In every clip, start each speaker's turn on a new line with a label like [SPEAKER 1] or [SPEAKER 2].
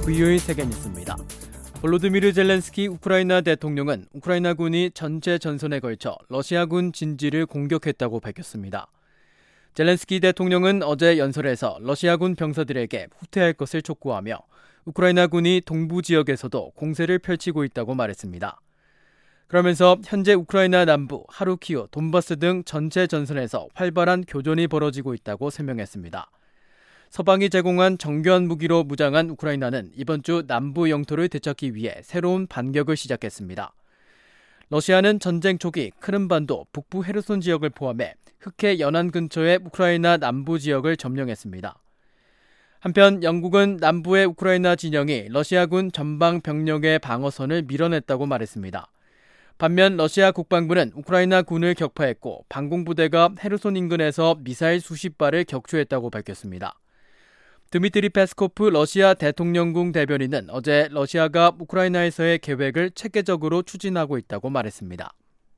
[SPEAKER 1] VO의 세계뉴스입니다. 볼로드미르 젤렌스키 우크라이나 대통령은 우크라이나군이 전체 전선에 걸쳐 러시아군 진지를 공격했다고 밝혔습니다. 젤렌스키 대통령은 어제 연설에서 러시아군 병사들에게 후퇴할 것을 촉구하며 우크라이나군이 동부 지역에서도 공세를 펼치고 있다고 말했습니다. 그러면서 현재 우크라이나 남부 하루키우, 돈바스 등 전체 전선에서 활발한 교전이 벌어지고 있다고 설명했습니다. 서방이 제공한 정교한 무기로 무장한 우크라이나는 이번 주 남부 영토를 되찾기 위해 새로운 반격을 시작했습니다. 러시아는 전쟁 초기 크림반도 북부 헤르손 지역을 포함해 흑해 연안 근처의 우크라이나 남부 지역을 점령했습니다. 한편 영국은 남부의 우크라이나 진영이 러시아군 전방 병력의 방어선을 밀어냈다고 말했습니다. 반면 러시아 국방부는 우크라이나 군을 격파했고 방공부대가 헤르손 인근에서 미사일 수십 발을 격추했다고 밝혔습니다. 드미트리 페스코프 러시아 대통령궁 대변인은 어제 러시아가 우크라이나에서의 계획을 체계적으로 추진하고 있다고 말했습니다.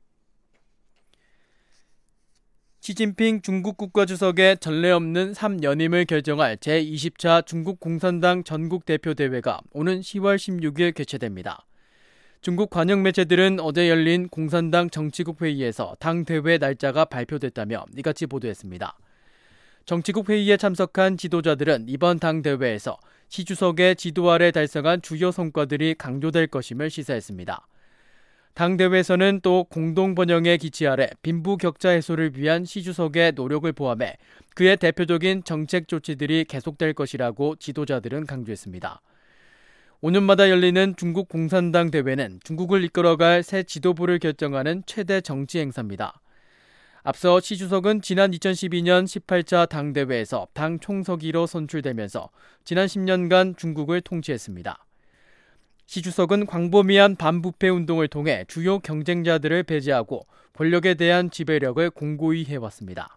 [SPEAKER 1] 시진핑 중국 국가주석의 전례 없는 3연임을 결정할 제20차 중국 공산당 전국대표대회가 오는 10월 16일 개최됩니다. 중국 관영 매체들은 어제 열린 공산당 정치국 회의에서 당 대회 날짜가 발표됐다며 이같이 보도했습니다. 정치국 회의에 참석한 지도자들은 이번 당 대회에서 시 주석의 지도 아래 달성한 주요 성과들이 강조될 것임을 시사했습니다. 당 대회에서는 또 공동 번영의 기치 아래 빈부 격차 해소를 위한 시 주석의 노력을 포함해 그의 대표적인 정책 조치들이 계속될 것이라고 지도자들은 강조했습니다. 5년마다 열리는 중국 공산당 대회는 중국을 이끌어갈 새 지도부를 결정하는 최대 정치 행사입니다. 앞서 시 주석은 지난 2012년 18차 당대회에서 당 총서기로 선출되면서 지난 10년간 중국을 통치했습니다. 시 주석은 광범위한 반부패 운동을 통해 주요 경쟁자들을 배제하고 권력에 대한 지배력을 공고히 해왔습니다.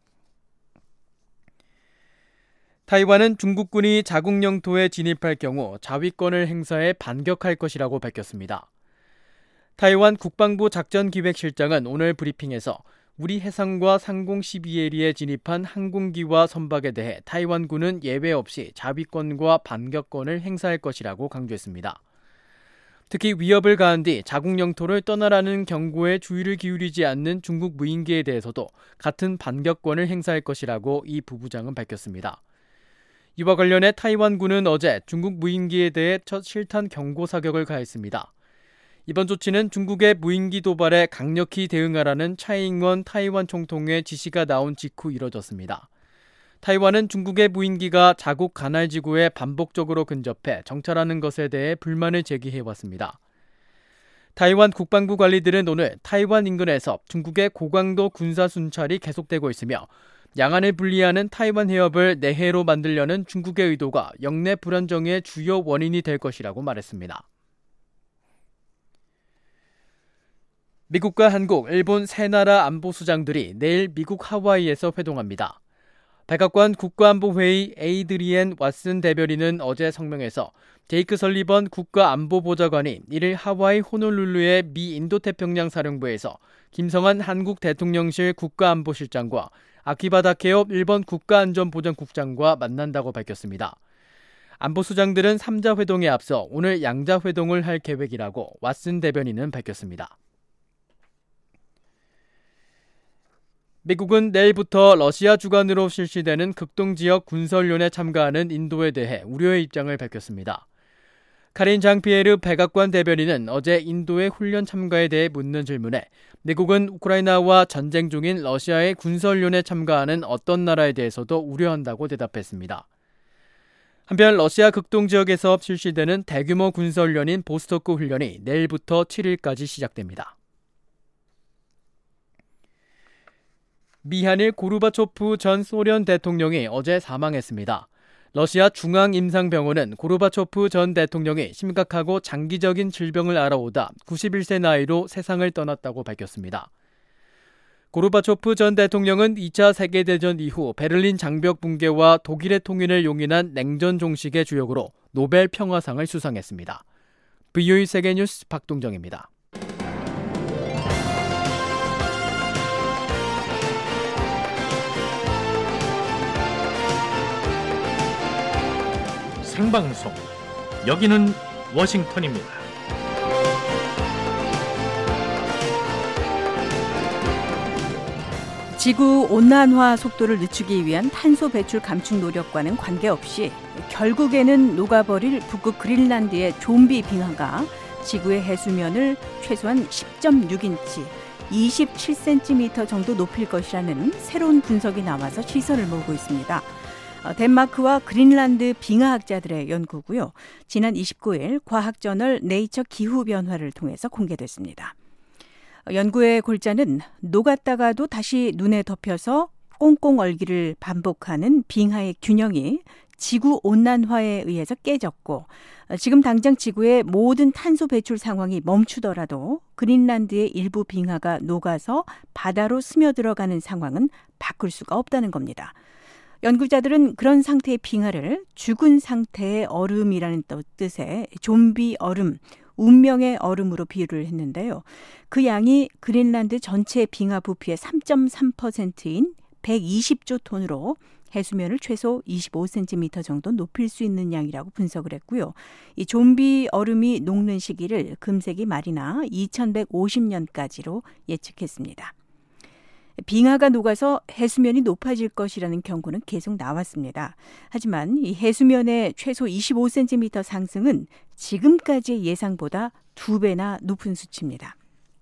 [SPEAKER 1] 타이완은 중국군이 자국 영토에 진입할 경우 자위권을 행사해 반격할 것이라고 밝혔습니다. 타이완 국방부 작전기획실장은 오늘 브리핑에서 우리 해상과 상공 12해리에 진입한 항공기와 선박에 대해 타이완군은 예외 없이 자위권과 반격권을 행사할 것이라고 강조했습니다. 특히 위협을 가한 뒤 자국 영토를 떠나라는 경고에 주의를 기울이지 않는 중국 무인기에 대해서도 같은 반격권을 행사할 것이라고 이 부부장은 밝혔습니다. 이와 관련해 타이완군은 어제 중국 무인기에 대해 첫 실탄 경고 사격을 가했습니다. 이번 조치는 중국의 무인기 도발에 강력히 대응하라는 차이잉원 타이완 총통의 지시가 나온 직후 이뤄졌습니다. 타이완은 중국의 무인기가 자국 가날 지구에 반복적으로 근접해 정찰하는 것에 대해 불만을 제기해왔습니다. 타이완 국방부 관리들은 오늘 타이완 인근에서 중국의 고강도 군사 순찰이 계속되고 있으며 양안을 분리하는 타이완 해협을 내해로 만들려는 중국의 의도가 영내 불안정의 주요 원인이 될 것이라고 말했습니다. 미국과 한국, 일본 세 나라 안보수장들이 내일 미국 하와이에서 회동합니다. 백악관 국가안보회의 에이드리엔 왓슨 대변인은 어제 성명에서 제이크 설리번 국가안보보좌관이 이를 하와이 호놀룰루의 미 인도태평양 사령부에서 김성한 한국 대통령실 국가안보실장과 아키바 다케오 일본 국가안전보장국장과 만난다고 밝혔습니다. 안보수장들은 3자 회동에 앞서 오늘 양자 회동을 할 계획이라고 왓슨 대변인은 밝혔습니다. 미국은 내일부터 러시아 주관으로 실시되는 극동지역 군사훈련에 참가하는 인도에 대해 우려의 입장을 밝혔습니다. 카린 장피에르 백악관 대변인은 어제 인도의 훈련 참가에 대해 묻는 질문에 미국은 우크라이나와 전쟁 중인 러시아의 군사훈련에 참가하는 어떤 나라에 대해서도 우려한다고 대답했습니다. 한편 러시아 극동지역에서 실시되는 대규모 군사훈련인 보스토크 훈련이 내일부터 7일까지 시작됩니다. 미하닐 고르바초프 전 소련 대통령이 어제 사망했습니다. 러시아 중앙임상병원은 고르바초프 전 대통령이 심각하고 장기적인 질병을 앓아오다 91세 나이로 세상을 떠났다고 밝혔습니다. 고르바초프 전 대통령은 2차 세계대전 이후 베를린 장벽 붕괴와 독일의 통일을 용인한 냉전 종식의 주역으로 노벨 평화상을 수상했습니다. VO의 세계뉴스 박동정입니다.
[SPEAKER 2] 생방송 여기는 워싱턴입니다.
[SPEAKER 3] 지구 온난화 속도를 늦추기 위한 탄소 배출 감축 노력과는 관계없이 결국에는 녹아버릴 북극 그린란드의 좀비 빙하가 지구의 해수면을 최소한 10.6인치, 27cm 정도 높일 것이라는 새로운 분석이 나와서 시선을 모으고 있습니다. 덴마크와 그린란드 빙하학자들의 연구고요. 지난 29일 과학저널 네이처 기후변화를 통해서 공개됐습니다. 연구의 골자는 녹았다가도 다시 눈에 덮여서 꽁꽁 얼기를 반복하는 빙하의 균형이 지구 온난화에 의해서 깨졌고, 지금 당장 지구의 모든 탄소 배출 상황이 멈추더라도 그린란드의 일부 빙하가 녹아서 바다로 스며들어가는 상황은 바꿀 수가 없다는 겁니다. 연구자들은 그런 상태의 빙하를 죽은 상태의 얼음이라는 뜻의 좀비 얼음, 운명의 얼음으로 비유를 했는데요. 그 양이 그린란드 전체 빙하 부피의 3.3%인 120조 톤으로 해수면을 최소 25cm 정도 높일 수 있는 양이라고 분석을 했고요. 이 좀비 얼음이 녹는 시기를 금세기 말이나 2150년까지로 예측했습니다. 빙하가 녹아서 해수면이 높아질 것이라는 경고는 계속 나왔습니다. 하지만 이 해수면의 최소 25cm 상승은 지금까지의 예상보다 2배나 높은 수치입니다.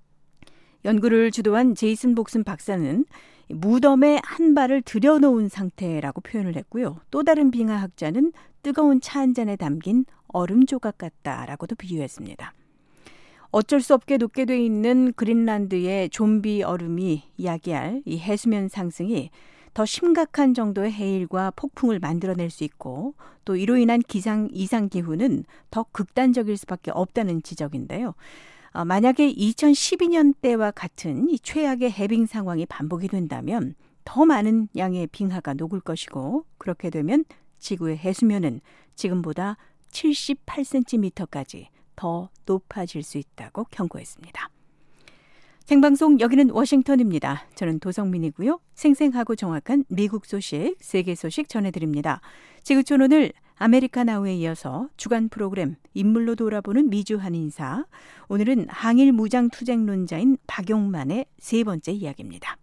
[SPEAKER 3] 연구를 주도한 제이슨 복슨 박사는 무덤에 한 발을 들여놓은 상태라고 표현을 했고요. 또 다른 빙하학자는 뜨거운 차 한 잔에 담긴 얼음 조각 같다라고도 비유했습니다. 어쩔 수 없게 녹게 돼 있는 그린란드의 좀비 얼음이 야기할 이 해수면 상승이 더 심각한 정도의 해일과 폭풍을 만들어낼 수 있고, 또 이로 인한 이상기후는 더 극단적일 수밖에 없다는 지적인데요. 만약에 2012년 때와 같은 이 최악의 해빙 상황이 반복이 된다면 더 많은 양의 빙하가 녹을 것이고, 그렇게 되면 지구의 해수면은 지금보다 78cm까지 더 높아질 수 있다고 경고했습니다. 생방송 여기는 워싱턴입니다. 저는 도성민이고요. 생생하고 정확한 미국 소식, 세계 소식 전해드립니다. 지구촌 오늘 아메리카나우에 이어서 주간 프로그램 인물로 돌아보는 미주 한인사. 오늘은 항일 무장투쟁론자인 박용만의 세 번째 이야기입니다.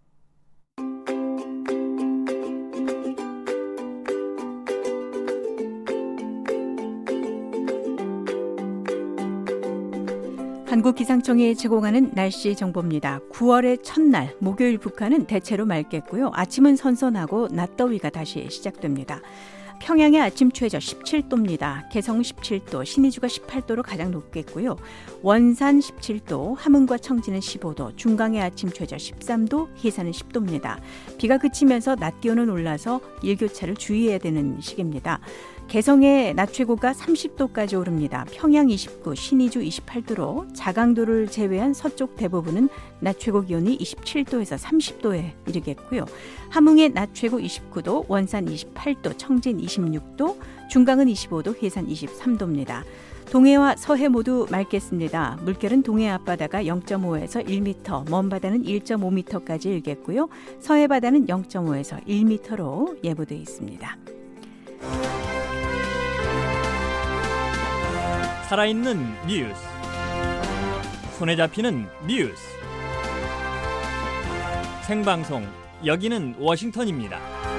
[SPEAKER 3] 한국기상청이 제공하는 날씨 정보입니다. 9월의 첫날 목요일 북한은 대체로 맑겠고요. 아침은 선선하고 낮더위가 다시 시작됩니다. 평양의 아침 최저 17도입니다. 개성 17도, 신의주가 18도로 가장 높겠고요. 원산 17도, 함흥과 청진은 15도, 중강의 아침 최저 13도, 해산은 10도입니다. 비가 그치면서 낮 기온은 올라서 일교차를 주의해야 되는 시기입니다. 개성의 낮 최고가 30도까지 오릅니다. 평양 29, 신의주 28도로 자강도를 제외한 서쪽 대부분은 낮 최고 기온이 27도에서 30도에 이르겠고요. 함흥의 낮 최고 29도, 원산 28도, 청진 26도, 중강은 25도, 해산 23도입니다. 동해와 서해 모두 맑겠습니다. 물결은 동해 앞바다가 0.5에서 1m, 먼 바다는 1.5m까지 일겠고요. 서해 바다는 0.5에서 1m로 예보되어 있습니다.
[SPEAKER 2] 살아있는 뉴스, 손에 잡히는 뉴스, 생방송 여기는 워싱턴입니다.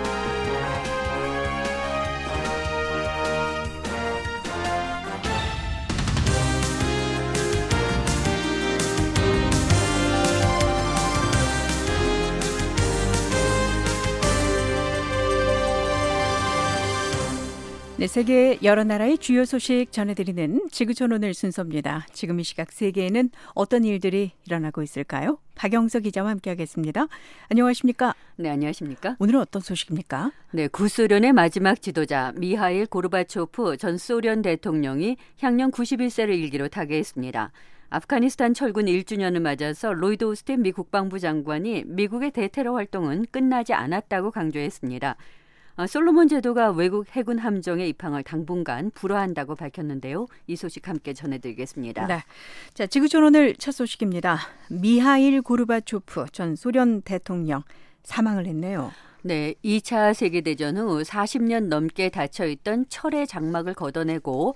[SPEAKER 3] 네, 세계 여러 나라의 주요 소식 전해드리는 지구촌 오늘 순서입니다. 지금 이 시각 세계에는 어떤 일들이 일어나고 있을까요? 박영서 기자와 함께하겠습니다. 안녕하십니까?
[SPEAKER 4] 네, 안녕하십니까?
[SPEAKER 3] 오늘은 어떤 소식입니까?
[SPEAKER 4] 네, 구소련의 마지막 지도자 미하일 고르바초프 전 소련 대통령이 향년 91세를 일기로 타계했습니다. 아프가니스탄 철군 1주년을 맞아서 로이드 오스틴 미 국방부 장관이 미국의 대테러 활동은 끝나지 않았다고 강조했습니다. 솔로몬 제도가 외국 해군 함정의 입항을 당분간 불허한다고 밝혔는데요. 이 소식 함께 전해드리겠습니다.
[SPEAKER 3] 네, 자, 지구촌 오늘 첫 소식입니다. 미하일 고르바초프 전 소련 대통령 사망을 했네요.
[SPEAKER 4] 네, 2차 세계대전 후 40년 넘게 닫혀있던 철의 장막을 걷어내고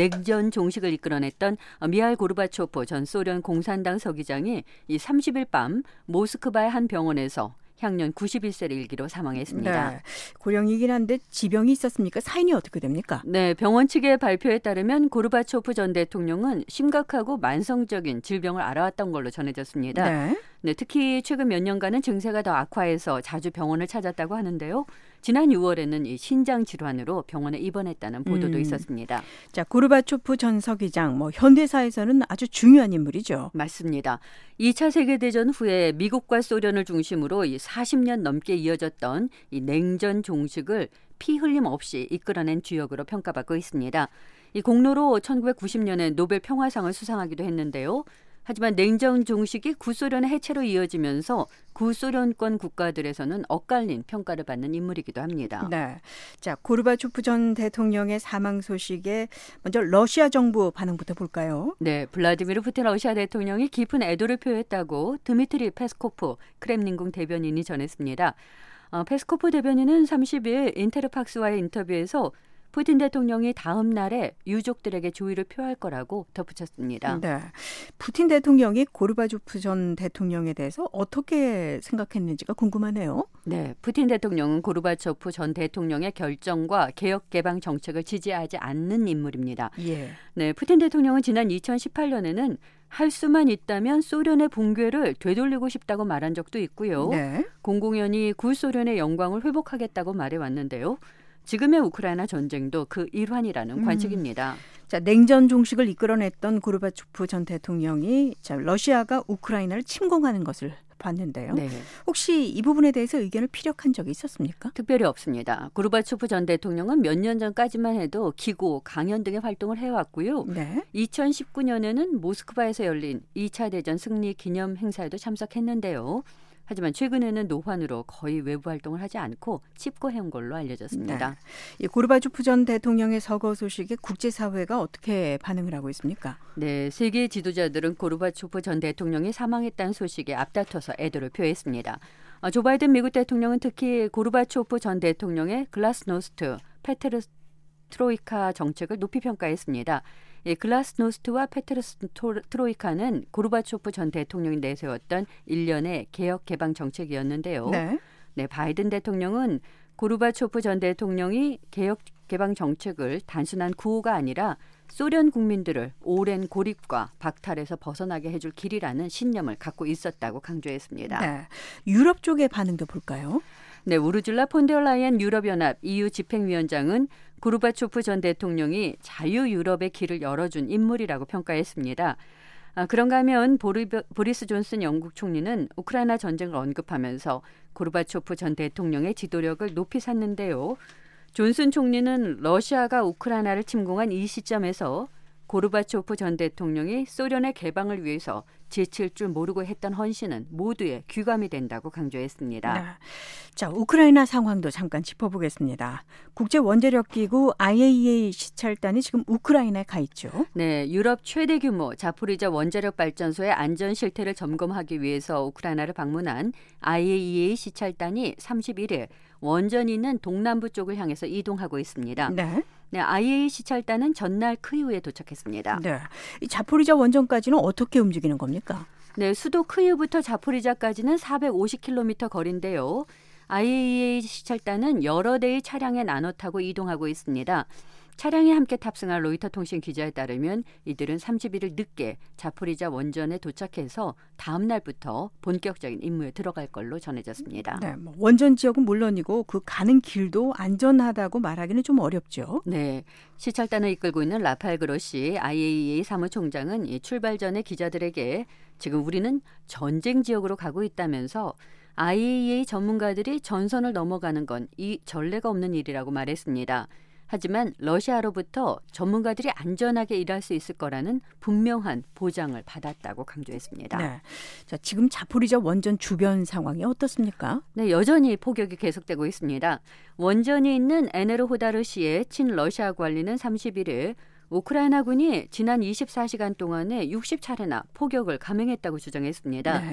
[SPEAKER 4] 냉전 종식을 이끌어냈던 미하일 고르바초프 전 소련 공산당 서기장이 이 30일 밤 모스크바의 한 병원에서 향년 91세를 일기로 사망했습니다.
[SPEAKER 3] 네, 고령이긴 한데 지병이 있었습니까? 사인이 어떻게 됩니까?
[SPEAKER 4] 네, 병원 측의 발표에 따르면 고르바초프 전 대통령은 심각하고 만성적인 질병을 앓아왔던 걸로 전해졌습니다. 네, 특히 최근 몇 년간은 증세가 더 악화해서 자주 병원을 찾았다고 하는데요. 지난 6월에는 이 신장 질환으로 병원에 입원했다는 보도도 있었습니다.
[SPEAKER 3] 자, 고르바초프 전 서기장, 현대사에서는 아주 중요한 인물이죠.
[SPEAKER 4] 맞습니다. 2차 세계대전 후에 미국과 소련을 중심으로 이 40년 넘게 이어졌던 이 냉전 종식을 피 흘림 없이 이끌어낸 주역으로 평가받고 있습니다. 이 공로로 1990년에 노벨 평화상을 수상하기도 했는데요. 하지만 냉전 종식이 구소련의 해체로 이어지면서 구소련권 국가들에서는 엇갈린 평가를 받는 인물이기도 합니다.
[SPEAKER 3] 네, 자, 고르바초프 전 대통령의 사망 소식에 먼저 러시아 정부 반응부터 볼까요?
[SPEAKER 4] 네, 블라디미르 푸틴 러시아 대통령이 깊은 애도를 표했다고 드미트리 페스코프 크렘린궁 대변인이 전했습니다. 페스코프 대변인은 30일 인테르팍스와의 인터뷰에서 푸틴 대통령이 다음 날에 유족들에게 조의를 표할 거라고 덧붙였습니다.
[SPEAKER 3] 네, 푸틴 대통령이 고르바초프 전 대통령에 대해서 어떻게 생각했는지가 궁금하네요.
[SPEAKER 4] 네, 푸틴 대통령은 고르바초프 전 대통령의 결정과 개혁 개방 정책을 지지하지 않는 인물입니다.
[SPEAKER 3] 예.
[SPEAKER 4] 네, 푸틴 대통령은 지난 2018년에는 할 수만 있다면 소련의 붕괴를 되돌리고 싶다고 말한 적도 있고요.
[SPEAKER 3] 네.
[SPEAKER 4] 공공연히 구소련의 영광을 회복하겠다고 말해왔는데요. 지금의 우크라이나 전쟁도 그 일환이라는 관측입니다.
[SPEAKER 3] 자, 냉전 종식을 이끌어냈던 고르바초프 전 대통령이 러시아가 우크라이나를 침공하는 것을 봤는데요.
[SPEAKER 4] 네.
[SPEAKER 3] 혹시 이 부분에 대해서 의견을 피력한 적이 있었습니까?
[SPEAKER 4] 특별히 없습니다. 고르바초프 전 대통령은 몇 년 전까지만 해도 기고, 강연 등의 활동을 해왔고요.
[SPEAKER 3] 네.
[SPEAKER 4] 2019년에는 모스크바에서 열린 2차 대전 승리 기념 행사에도 참석했는데요. 하지만 최근에는 노환으로 거의 외부 활동을 하지 않고 칩거해온 걸로 알려졌습니다.
[SPEAKER 3] 네. 이 고르바초프 전 대통령의 서거 소식에 국제사회가 어떻게 반응을 하고 있습니까?
[SPEAKER 4] 네, 세계 지도자들은 고르바초프 전 대통령이 사망했다는 소식에 앞다퉈서 애도를 표했습니다. 조 바이든 미국 대통령은 특히 고르바초프 전 대통령의 글라스노스트, 페트로스트로이카 정책을 높이 평가했습니다. 글라스노스트와 페트로스트로이카는 고르바초프 전 대통령이 내세웠던 일련의 개혁 개방 정책이었는데요. 네, 바이든 대통령은 고르바초프 전 대통령이 개혁 개방 정책을 단순한 구호가 아니라 소련 국민들을 오랜 고립과 박탈에서 벗어나게 해줄 길이라는 신념을 갖고 있었다고 강조했습니다.
[SPEAKER 3] 네, 유럽 쪽의 반응도 볼까요?
[SPEAKER 4] 네, 우르줄라 폰데어라이엔 유럽연합 EU 집행위원장은 고르바초프 전 대통령이 자유유럽의 길을 열어준 인물이라고 평가했습니다. 그런가 하면 보리스 존슨 영국 총리는 우크라이나 전쟁을 언급하면서 고르바초프 전 대통령의 지도력을 높이 샀는데요. 존슨 총리는 러시아가 우크라이나를 침공한 이 시점에서 고르바초프 전 대통령이 소련의 개방을 위해서 지칠 줄 모르고 했던 헌신은 모두의 귀감이 된다고 강조했습니다.
[SPEAKER 3] 네. 자, 우크라이나 상황도 잠깐 짚어보겠습니다. 국제원자력기구 IAEA 시찰단이 지금 우크라이나에 가 있죠.
[SPEAKER 4] 네, 유럽 최대 규모 자포리자 원자력 발전소의 안전 실태를 점검하기 위해서 우크라이나를 방문한 IAEA 시찰단이 31일 원전이 있는 동남부 쪽을 향해서 이동하고 있습니다.
[SPEAKER 3] 네.
[SPEAKER 4] 네, IAEA 시찰단은 전날 크이우에 도착했습니다.
[SPEAKER 3] 네, 이 자포리자 원전까지는 어떻게 움직이는 겁니까?
[SPEAKER 4] 네, 수도 크이우부터 자포리자까지는 450km 거리인데요. IAEA 시찰단은 여러 대의 차량에 나눠 타고 이동하고 있습니다. 차량에 함께 탑승한 로이터 통신 기자에 따르면 이들은 31일 늦게 자포리자 원전에 도착해서 다음 날부터 본격적인 임무에 들어갈 걸로 전해졌습니다.
[SPEAKER 3] 네, 원전 지역은 물론이고 그 가는 길도 안전하다고 말하기는 좀 어렵죠.
[SPEAKER 4] 네, 시찰단을 이끌고 있는 라파엘 그로시 IAEA 사무총장은 이 출발 전에 기자들에게 지금 우리는 전쟁 지역으로 가고 있다면서 IAEA 전문가들이 전선을 넘어가는 건 이 전례가 없는 일이라고 말했습니다. 하지만 러시아로부터 전문가들이 안전하게 일할 수 있을 거라는 분명한 보장을 받았다고 강조했습니다.
[SPEAKER 3] 네. 자, 지금 자포리자 원전 주변 상황이 어떻습니까?
[SPEAKER 4] 네, 여전히 폭격이 계속되고 있습니다. 원전이 있는 에네르호다르시의 친러시아 관리는 31일 우크라이나군이 지난 24시간 동안에 60차례나 폭격을 감행했다고 주장했습니다.
[SPEAKER 3] 네.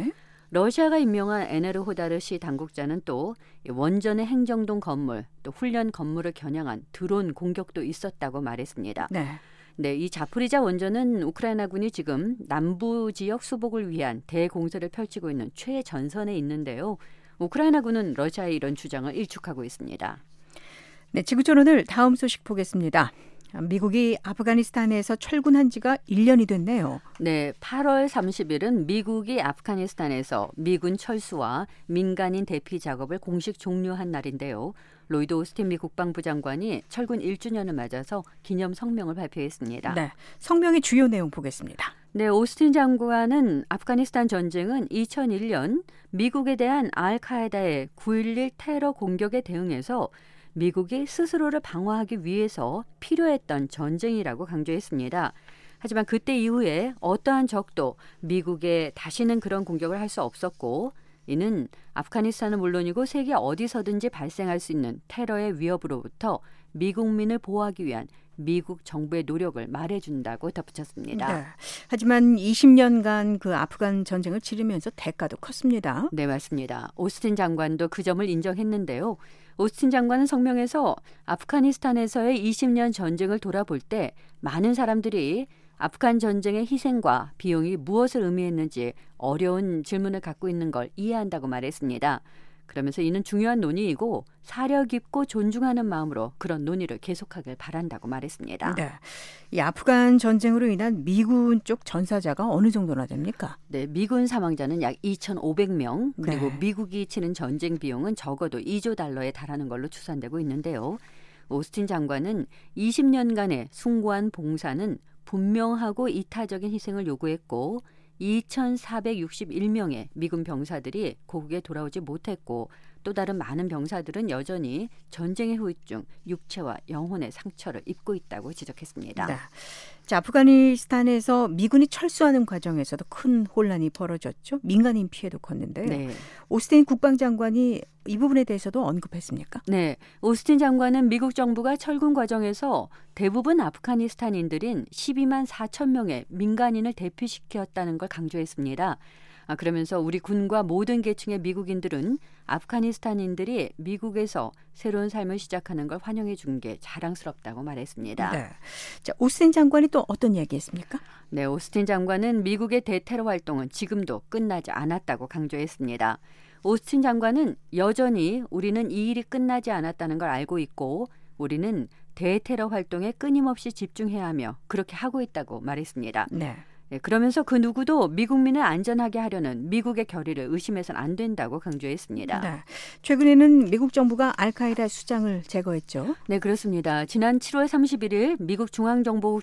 [SPEAKER 4] 러시아가 임명한 에네르 호다르시 당국자는 또 원전의 행정동 건물, 또 훈련 건물을 겨냥한 드론 공격도 있었다고 말했습니다. 네, 이 자포리자 원전은 우크라이나군이 지금 남부 지역 수복을 위한 대공세를 펼치고 있는 최전선에 있는데요. 우크라이나군은 러시아의 이런 주장을 일축하고 있습니다.
[SPEAKER 3] 네, 지구촌 오늘 다음 소식 보겠습니다. 미국이 아프가니스탄에서 철군한 지가 1년이 됐네요.
[SPEAKER 4] 네, 8월 30일은 미국이 아프가니스탄에서 미군 철수와 민간인 대피 작업을 공식 종료한 날인데요. 로이드 오스틴 미 국방부 장관이 철군 1주년을 맞아서 기념 성명을 발표했습니다.
[SPEAKER 3] 네, 성명의 주요 내용 보겠습니다.
[SPEAKER 4] 네, 오스틴 장관은 아프가니스탄 전쟁은 2001년 미국에 대한 알카에다의 9.11 테러 공격에 대응해서 미국이 스스로를 방어하기 위해서 필요했던 전쟁이라고 강조했습니다. 하지만 그때 이후에 어떠한 적도 미국에 다시는 그런 공격을 할 수 없었고 이는 아프가니스탄은 물론이고 세계 어디서든지 발생할 수 있는 테러의 위협으로부터 미국민을 보호하기 위한 미국 정부의 노력을 말해준다고 덧붙였습니다.
[SPEAKER 3] 네. 하지만 20년간 그 아프간 전쟁을 치르면서 대가도 컸습니다.
[SPEAKER 4] 네, 맞습니다. 오스틴 장관도 그 점을 인정했는데요. 오스틴 장관은 성명에서 아프가니스탄에서의 20년 전쟁을 돌아볼 때 많은 사람들이 아프간 전쟁의 희생과 비용이 무엇을 의미했는지 어려운 질문을 갖고 있는 걸 이해한다고 말했습니다. 그러면서 이는 중요한 논의이고 사려 깊고 존중하는 마음으로 그런 논의를 계속하길 바란다고 말했습니다.
[SPEAKER 3] 네, 이 아프간 전쟁으로 인한 미군 쪽 전사자가 어느 정도나 됩니까?
[SPEAKER 4] 네, 미군 사망자는 약 2,500명, 그리고
[SPEAKER 3] 네.
[SPEAKER 4] 미국이 치는 전쟁 비용은 적어도 2조 달러에 달하는 걸로 추산되고 있는데요. 오스틴 장관은 20년간의 숭고한 봉사는 분명하고 이타적인 희생을 요구했고 2,461명의 미군 병사들이 고국에 돌아오지 못했고 또 다른 많은 병사들은 여전히 전쟁의 후유증, 육체와 영혼의 상처를 입고 있다고 지적했습니다.
[SPEAKER 3] 네. 자, 아프가니스탄에서 미군이 철수하는 과정에서도 큰 혼란이 벌어졌죠. 민간인 피해도 컸는데요.
[SPEAKER 4] 네.
[SPEAKER 3] 오스틴 국방장관이 이 부분에 대해서도 언급했습니까?
[SPEAKER 4] 네, 오스틴 장관은 미국 정부가 철군 과정에서 대부분 아프가니스탄인들인 12만 4천 명의 민간인을 대피시켰다는 걸 강조했습니다. 그러면서 우리 군과 모든 계층의 미국인들은 아프가니스탄인들이 미국에서 새로운 삶을 시작하는 걸 환영해 준 게 자랑스럽다고 말했습니다.
[SPEAKER 3] 네. 자, 오스틴 장관이 또 어떤 이야기했습니까?
[SPEAKER 4] 네, 오스틴 장관은 미국의 대테러 활동은 지금도 끝나지 않았다고 강조했습니다. 오스틴 장관은 여전히 우리는 이 일이 끝나지 않았다는 걸 알고 있고 우리는 대테러 활동에 끊임없이 집중해야 하며 그렇게 하고 있다고 말했습니다.
[SPEAKER 3] 네.
[SPEAKER 4] 네, 그러면서 그 누구도 미국민을 안전하게 하려는 미국의 결의를 의심해서는 안 된다고 강조했습니다.
[SPEAKER 3] 네. 최근에는 미국 정부가 알카에다 수장을 제거했죠.
[SPEAKER 4] 네, 그렇습니다. 지난 7월 31일 미국 중앙정보국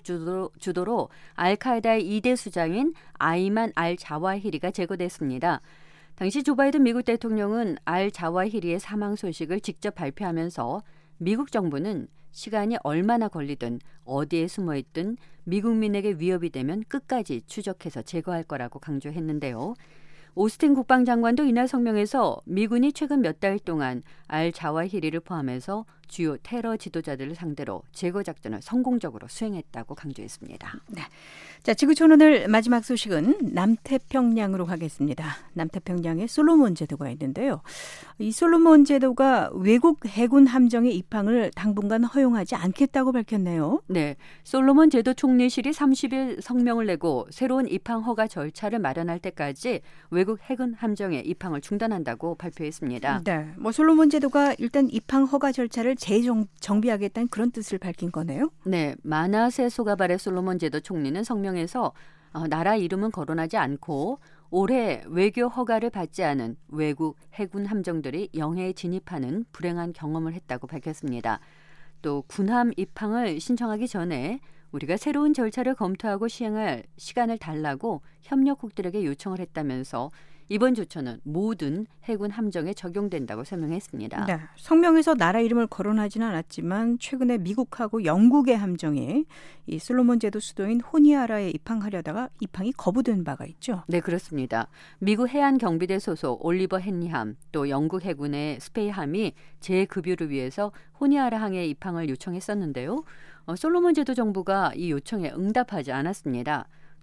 [SPEAKER 4] 주도로 알카에다의 2대 수장인 아이만 알 자와히리가 제거됐습니다. 당시 조 바이든 미국 대통령은 알 자와히리의 사망 소식을 직접 발표하면서 미국 정부는 시간이 얼마나 걸리든 어디에 숨어있든 미국민에게 위협이 되면 끝까지 추적해서 제거할 거라고 강조했는데요. 오스틴 국방장관도 이날 성명에서 미군이 최근 몇 달 동안 알 자와히리를 포함해서 주요 테러 지도자들을 상대로 제거 작전을 성공적으로 수행했다고 강조했습니다.
[SPEAKER 3] 네. 자, 지구촌 오늘 마지막 소식은 남태평양으로 가겠습니다. 남태평양에 솔로몬 제도가 있는데요. 이 솔로몬 제도가 외국 해군 함정의 입항을 당분간 허용하지 않겠다고 밝혔네요.
[SPEAKER 4] 네, 솔로몬 제도 총리실이 30일 성명을 내고 새로운 입항 허가 절차를 마련할 때까지 외국 해군 함정의 입항을 중단한다고 발표했습니다.
[SPEAKER 3] 네, 뭐 솔로몬 제도가 일단 입항 허가 절차를 재정비하겠다는 그런 뜻을 밝힌 거네요.
[SPEAKER 4] 네, 마나세 소가바레 솔로몬 제도 총리는 성명에서 나라 이름은 거론하지 않고 올해 외교 허가를 받지 않은 외국 해군 함정들이 영해에 진입하는 불행한 경험을 했다고 밝혔습니다. 또 군함 입항을 신청하기 전에 우리가 새로운 절차를 검토하고 시행할 시간을 달라고 협력국들에게 요청을 했다면서 이번 조처는 모든 해군 함정에 적용된다고 설명했습니다.
[SPEAKER 3] 네, 성명에서 나라 이름을 거론하지는 않았지만 최근에 미국하고 영국의 함정이 이 솔로몬 제도 수도인 호니아라에 입항하려다가 입항이 거부된 바가 있죠.
[SPEAKER 4] 네, 그렇습니다. 미국 해안경비대 소속 올리버 헨리함 또 영국 해군의 스페이함이 재급유를 위해서 호니아라 항에 입항을 요청했었는데요. 솔로몬 제도 정부가 이 요청에 응답하지 않았습니다.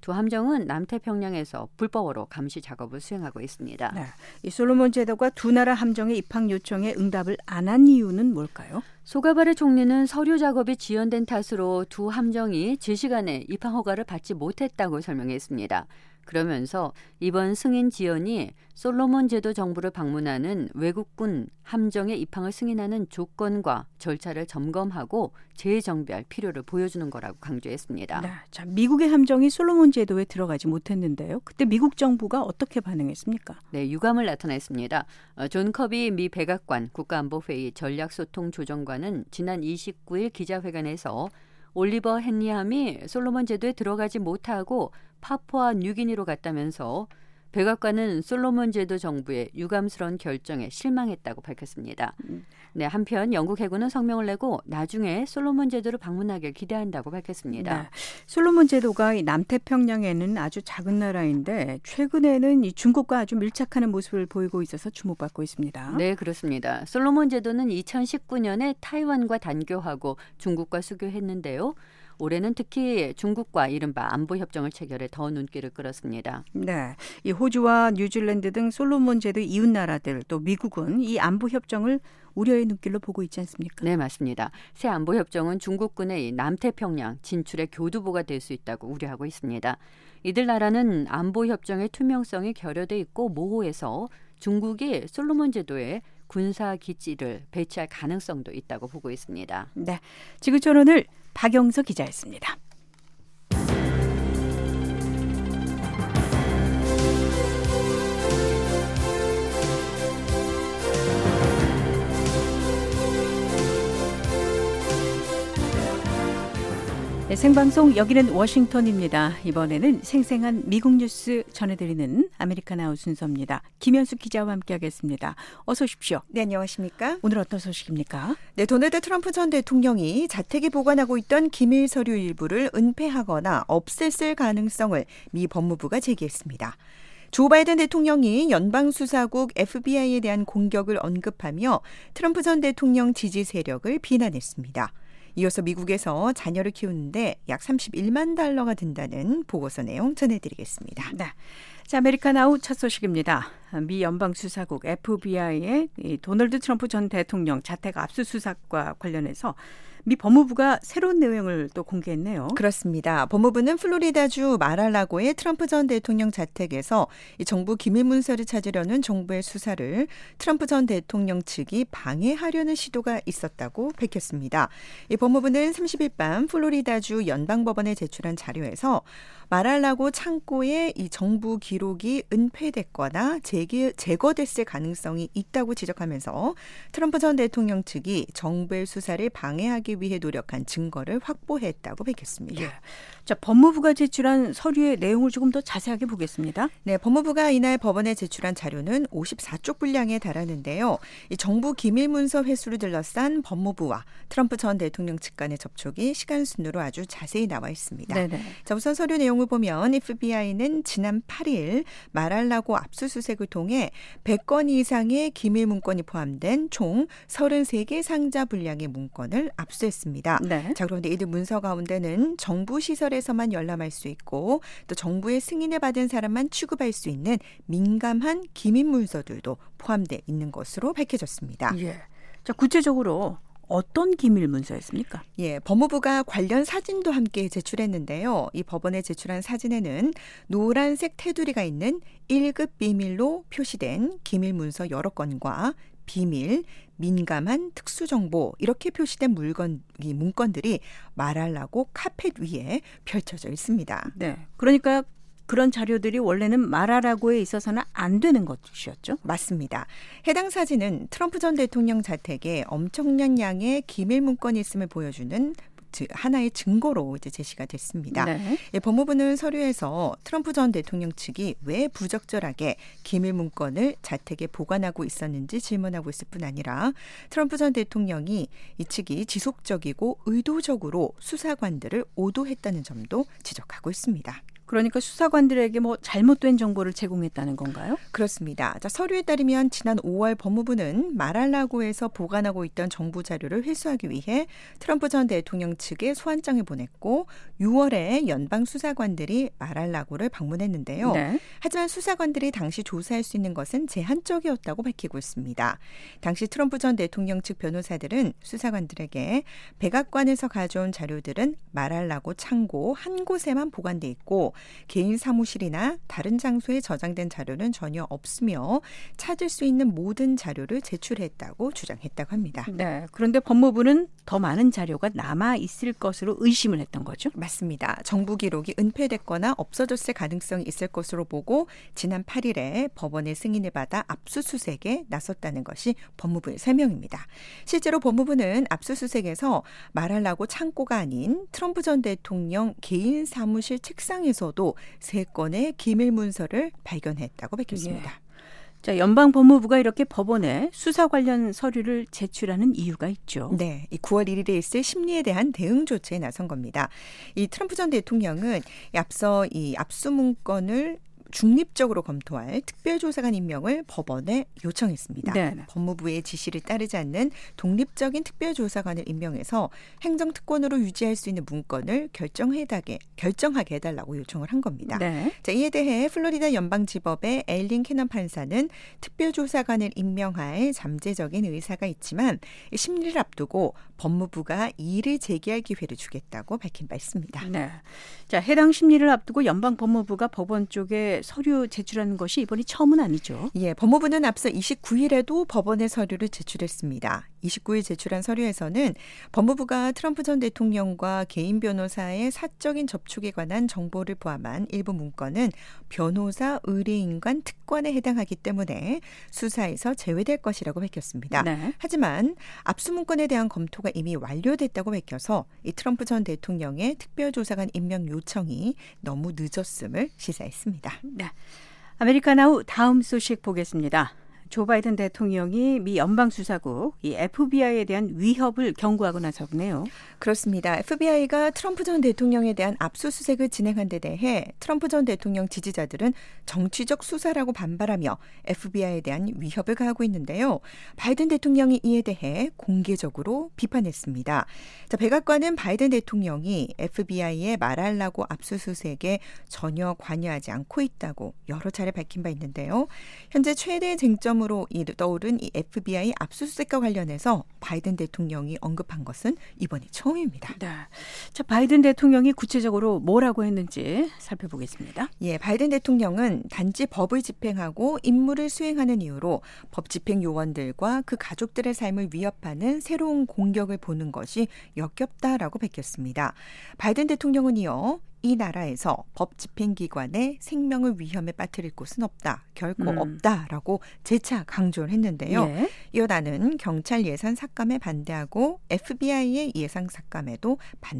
[SPEAKER 4] 두 함정은 남태평양에서 불법으로 감시 작업을 수행하고 있습니다.
[SPEAKER 3] 네. 이 솔로몬 제도가 두 나라 함정의 입항 요청에 응답을 안 한 이유는 뭘까요?
[SPEAKER 4] 소가바레 총리는 서류 작업이 지연된 탓으로 두 함정이 제시간에 입항 허가를 받지 못했다고 설명했습니다. 그러면서 이번 승인 지연이 솔로몬 제도 정부를 방문하는 외국군 함정의 입항을 승인하는 조건과 절차를 점검하고 재정비할 필요를 보여주는 거라고 강조했습니다.
[SPEAKER 3] 네. 자, 미국의 함정이 솔로몬 제도에 들어가지 못했는데요. 그때 미국 정부가 어떻게 반응했습니까?
[SPEAKER 4] 네, 유감을 나타냈습니다. 존 커비 미 백악관 국가안보회의 전략소통조정관은 지난 29일 기자회견에서 올리버 헨리함이 솔로몬 제도에 들어가지 못하고 파푸아 뉴기니로 갔다면서 백악관은 솔로몬 제도 정부의 유감스러운 결정에 실망했다고 밝혔습니다. 네, 한편 영국 해군은 성명을 내고 나중에 솔로몬 제도를 방문하길 기대한다고 밝혔습니다.
[SPEAKER 3] 네. 솔로몬 제도가 이 남태평양에는 아주 작은 나라인데 최근에는 이 중국과 아주 밀착하는 모습을 보이고 있어서 주목받고 있습니다.
[SPEAKER 4] 네, 그렇습니다. 솔로몬 제도는 2019년에 타이완과 단교하고 중국과 수교했는데요. 올해는 특히 중국과 이른바 안보협정을 체결해 더 눈길을 끌었습니다.
[SPEAKER 3] 네, 이 호주와 뉴질랜드 등 솔로몬 제도 이웃 나라들 또 미국은 이 안보협정을 우려의 눈길로 보고 있지 않습니까?
[SPEAKER 4] 네, 맞습니다. 새 안보협정은 중국군의 남태평양 진출의 교두보가 될 수 있다고 우려하고 있습니다. 이들 나라는 안보협정의 투명성이 결여돼 있고 모호해서 중국이 솔로몬 제도에 군사 기지를 배치할 가능성도 있다고 보고 있습니다.
[SPEAKER 3] 네, 지구촌 오늘 박영서 기자였습니다. 네, 생방송 여기는 워싱턴입니다. 이번에는 생생한 미국 뉴스 전해드리는 아메리카나우 순서입니다. 김현숙 기자와 함께하겠습니다. 어서 오십시오.
[SPEAKER 5] 네, 안녕하십니까?
[SPEAKER 3] 오늘 어떤 소식입니까?
[SPEAKER 5] 네, 도널드 트럼프 전 대통령이 자택에 보관하고 있던 기밀 서류 일부를 은폐하거나 없앴을 가능성을 미 법무부가 제기했습니다. 조 바이든 대통령이 연방수사국 FBI에 대한 공격을 언급하며 트럼프 전 대통령 지지 세력을 비난했습니다. 이어서 미국에서 자녀를 키우는데 약 31만 달러가 든다는 보고서 내용 전해드리겠습니다.
[SPEAKER 3] 네. 자, 아메리카나우 첫 소식입니다. 미 연방수사국 FBI의 도널드 트럼프 전 대통령 자택 압수수색과 관련해서 미 법무부가 새로운 내용을 또 공개했네요.
[SPEAKER 5] 그렇습니다. 법무부는 플로리다주 마랄라고의 트럼프 전 대통령 자택에서 이 정부 기밀 문서를 찾으려는 정부의 수사를 트럼프 전 대통령 측이 방해하려는 시도가 있었다고 밝혔습니다. 이 법무부는 30일 밤 플로리다주 연방법원에 제출한 자료에서 마랄라고 창고에 이 정부 기록이 은폐됐거나 제거됐을 가능성이 있다고 지적하면서 트럼프 전 대통령 측이 정부의 수사를 방해하기 위해 노력한 증거를 확보했다고 밝혔습니다.
[SPEAKER 3] 예. 자, 법무부가 제출한 서류의 내용을 조금 더 자세하게 보겠습니다.
[SPEAKER 5] 네, 법무부가 이날 법원에 제출한 자료는 54쪽 분량에 달하는데요. 이 정부 기밀 문서 회수를 둘러싼 법무부와 트럼프 전 대통령 측 간의 접촉이 시간 순으로 아주 자세히 나와 있습니다.
[SPEAKER 3] 네네.
[SPEAKER 5] 자, 우선 서류 내용을 보면 FBI는 지난 8일 마랄라고 압수수색을 통해 100건 이상의 기밀 문건이 포함된 총 33개 상자 분량의 문건을 압수했습니다.
[SPEAKER 3] 네.
[SPEAKER 5] 자, 그런데 이들 문서 가운데는 정부 시설에서만 열람할 수 있고 또 정부의 승인을 받은 사람만 취급할 수 있는 민감한 기밀 문서들도 포함되어 있는 것으로 밝혀졌습니다.
[SPEAKER 3] 예. 자, 구체적으로 어떤 기밀 문서였습니까?
[SPEAKER 5] 예, 법무부가 관련 사진도 함께 제출했는데요. 이 법원에 제출한 사진에는 노란색 테두리가 있는 1급 비밀로 표시된 기밀 문서 여러 건과 비밀, 민감한 특수정보 이렇게 표시된 문건들이 마랄라고 카펫 위에 펼쳐져 있습니다.
[SPEAKER 3] 네. 그러니까 그런 자료들이 원래는 마랄라고에 있어서는 안 되는 것이었죠?
[SPEAKER 5] 맞습니다. 해당 사진은 트럼프 전 대통령 자택에 엄청난 양의 기밀 문건이 있음을 보여주는 하나의 증거로 이제 제시가 됐습니다.
[SPEAKER 3] 네.
[SPEAKER 5] 예, 법무부는 서류에서 트럼프 전 대통령 측이 왜 부적절하게 기밀 문건을 자택에 보관하고 있었는지 질문하고 있을 뿐 아니라 트럼프 전 대통령이 이 측이 지속적이고 의도적으로 수사관들을 오도했다는 점도 지적하고 있습니다.
[SPEAKER 3] 그러니까 수사관들에게 뭐 잘못된 정보를 제공했다는 건가요?
[SPEAKER 5] 그렇습니다. 자, 서류에 따르면 지난 5월 법무부는 마랄라고에서 보관하고 있던 정부 자료를 회수하기 위해 트럼프 전 대통령 측에 소환장을 보냈고 6월에 연방 수사관들이 마랄라고를 방문했는데요.
[SPEAKER 3] 네.
[SPEAKER 5] 하지만 수사관들이 당시 조사할 수 있는 것은 제한적이었다고 밝히고 있습니다. 당시 트럼프 전 대통령 측 변호사들은 수사관들에게 백악관에서 가져온 자료들은 마랄라고 창고 한 곳에만 보관돼 있고 개인 사무실이나 다른 장소에 저장된 자료는 전혀 없으며 찾을 수 있는 모든 자료를 제출했다고 주장했다고 합니다.
[SPEAKER 3] 네. 그런데 법무부는 더 많은 자료가 남아 있을 것으로 의심을 했던 거죠?
[SPEAKER 5] 맞습니다. 정부 기록이 은폐됐거나 없어졌을 가능성이 있을 것으로 보고 지난 8일에 법원의 승인을 받아 압수수색에 나섰다는 것이 법무부의 설명입니다. 실제로 법무부는 압수수색에서 마랄라고 창고가 아닌 트럼프 전 대통령 개인 사무실 책상에서도 3건의 기밀 문서를 발견했다고 밝혔습니다.
[SPEAKER 3] 예. 자, 연방 법무부가 이렇게 법원에 수사 관련 서류를 제출하는 이유가 있죠.
[SPEAKER 5] 네, 이 9월 1일에 있을 심리에 대한 대응 조치에 나선 겁니다. 이 트럼프 전 대통령은 앞서 이 압수문건을 중립적으로 검토할 특별조사관 임명을 법원에 요청했습니다.
[SPEAKER 3] 네.
[SPEAKER 5] 법무부의 지시를 따르지 않는 독립적인 특별조사관을 임명해서 행정특권으로 유지할 수 있는 문건을 결정하게 해달라고 요청을 한 겁니다.
[SPEAKER 3] 네.
[SPEAKER 5] 자, 이에 대해 플로리다 연방지법의 에일린 캐넌 판사는 특별조사관을 임명할 잠재적인 의사가 있지만 심리를 앞두고 법무부가 이의를 제기할 기회를 주겠다고 밝힌 바 있습니다.
[SPEAKER 3] 네. 자, 해당 심리를 앞두고 연방 법무부가 법원 쪽에 서류 제출하는 것이 이번이 처음은 아니죠.
[SPEAKER 5] 예, 법무부는 앞서 29일에도 법원에 서류를 제출했습니다. 29일 제출한 서류에서는 법무부가 트럼프 전 대통령과 개인 변호사의 사적인 접촉에 관한 정보를 포함한 일부 문건은 변호사 의뢰인관 특권에 해당하기 때문에 수사에서 제외될 것이라고 밝혔습니다.
[SPEAKER 3] 네.
[SPEAKER 5] 하지만 압수문건에 대한 검토가 이미 완료됐다고 밝혀서 이 트럼프 전 대통령의 특별조사관 임명 요청이 너무 늦었음을 시사했습니다.
[SPEAKER 3] 네. 아메리카나우 다음 소식 보겠습니다. 조 바이든 대통령이 미 연방수사국 이 FBI에 대한 위협을 경고하고 나섰네요.
[SPEAKER 5] 그렇습니다. FBI가 트럼프 전 대통령에 대한 압수수색을 진행한 데 대해 트럼프 전 대통령 지지자들은 정치적 수사라고 반발하며 FBI에 대한 위협을 가하고 있는데요. 바이든 대통령이 이에 대해 공개적으로 비판했습니다. 자, 백악관은 바이든 대통령이 FBI의 마랄라고 압수수색에 전혀 관여하지 않고 있다고 여러 차례 밝힌 바 있는데요. 현재 최대의 쟁점으로 떠오른 이 FBI 압수수색과 관련해서 바이든 대통령이 언급한 것은 이번이 처음입니다.
[SPEAKER 3] 네. 자, 바이든 대통령이 구체적으로 뭐라고 했는지 살펴보겠습니다.
[SPEAKER 5] 예, 바이든 대통령은 단지 법을 집행하고 임무를 수행하는 이유로 법 집행 요원들과 그 가족들의 삶을 위협하는 새로운 공격을 보는 것이 역겹다라고 밝혔습니다. 바이든 대통령은 이어 이 나라에서 법 집행기관의 생명을 위험에 빠뜨릴 곳은 없다. 결코 없다라고 재차 강조를 했는데요.
[SPEAKER 3] 예.
[SPEAKER 5] 이어 나는 경찰 예산 삭감에 반대하고 FBI의 예산 삭감에도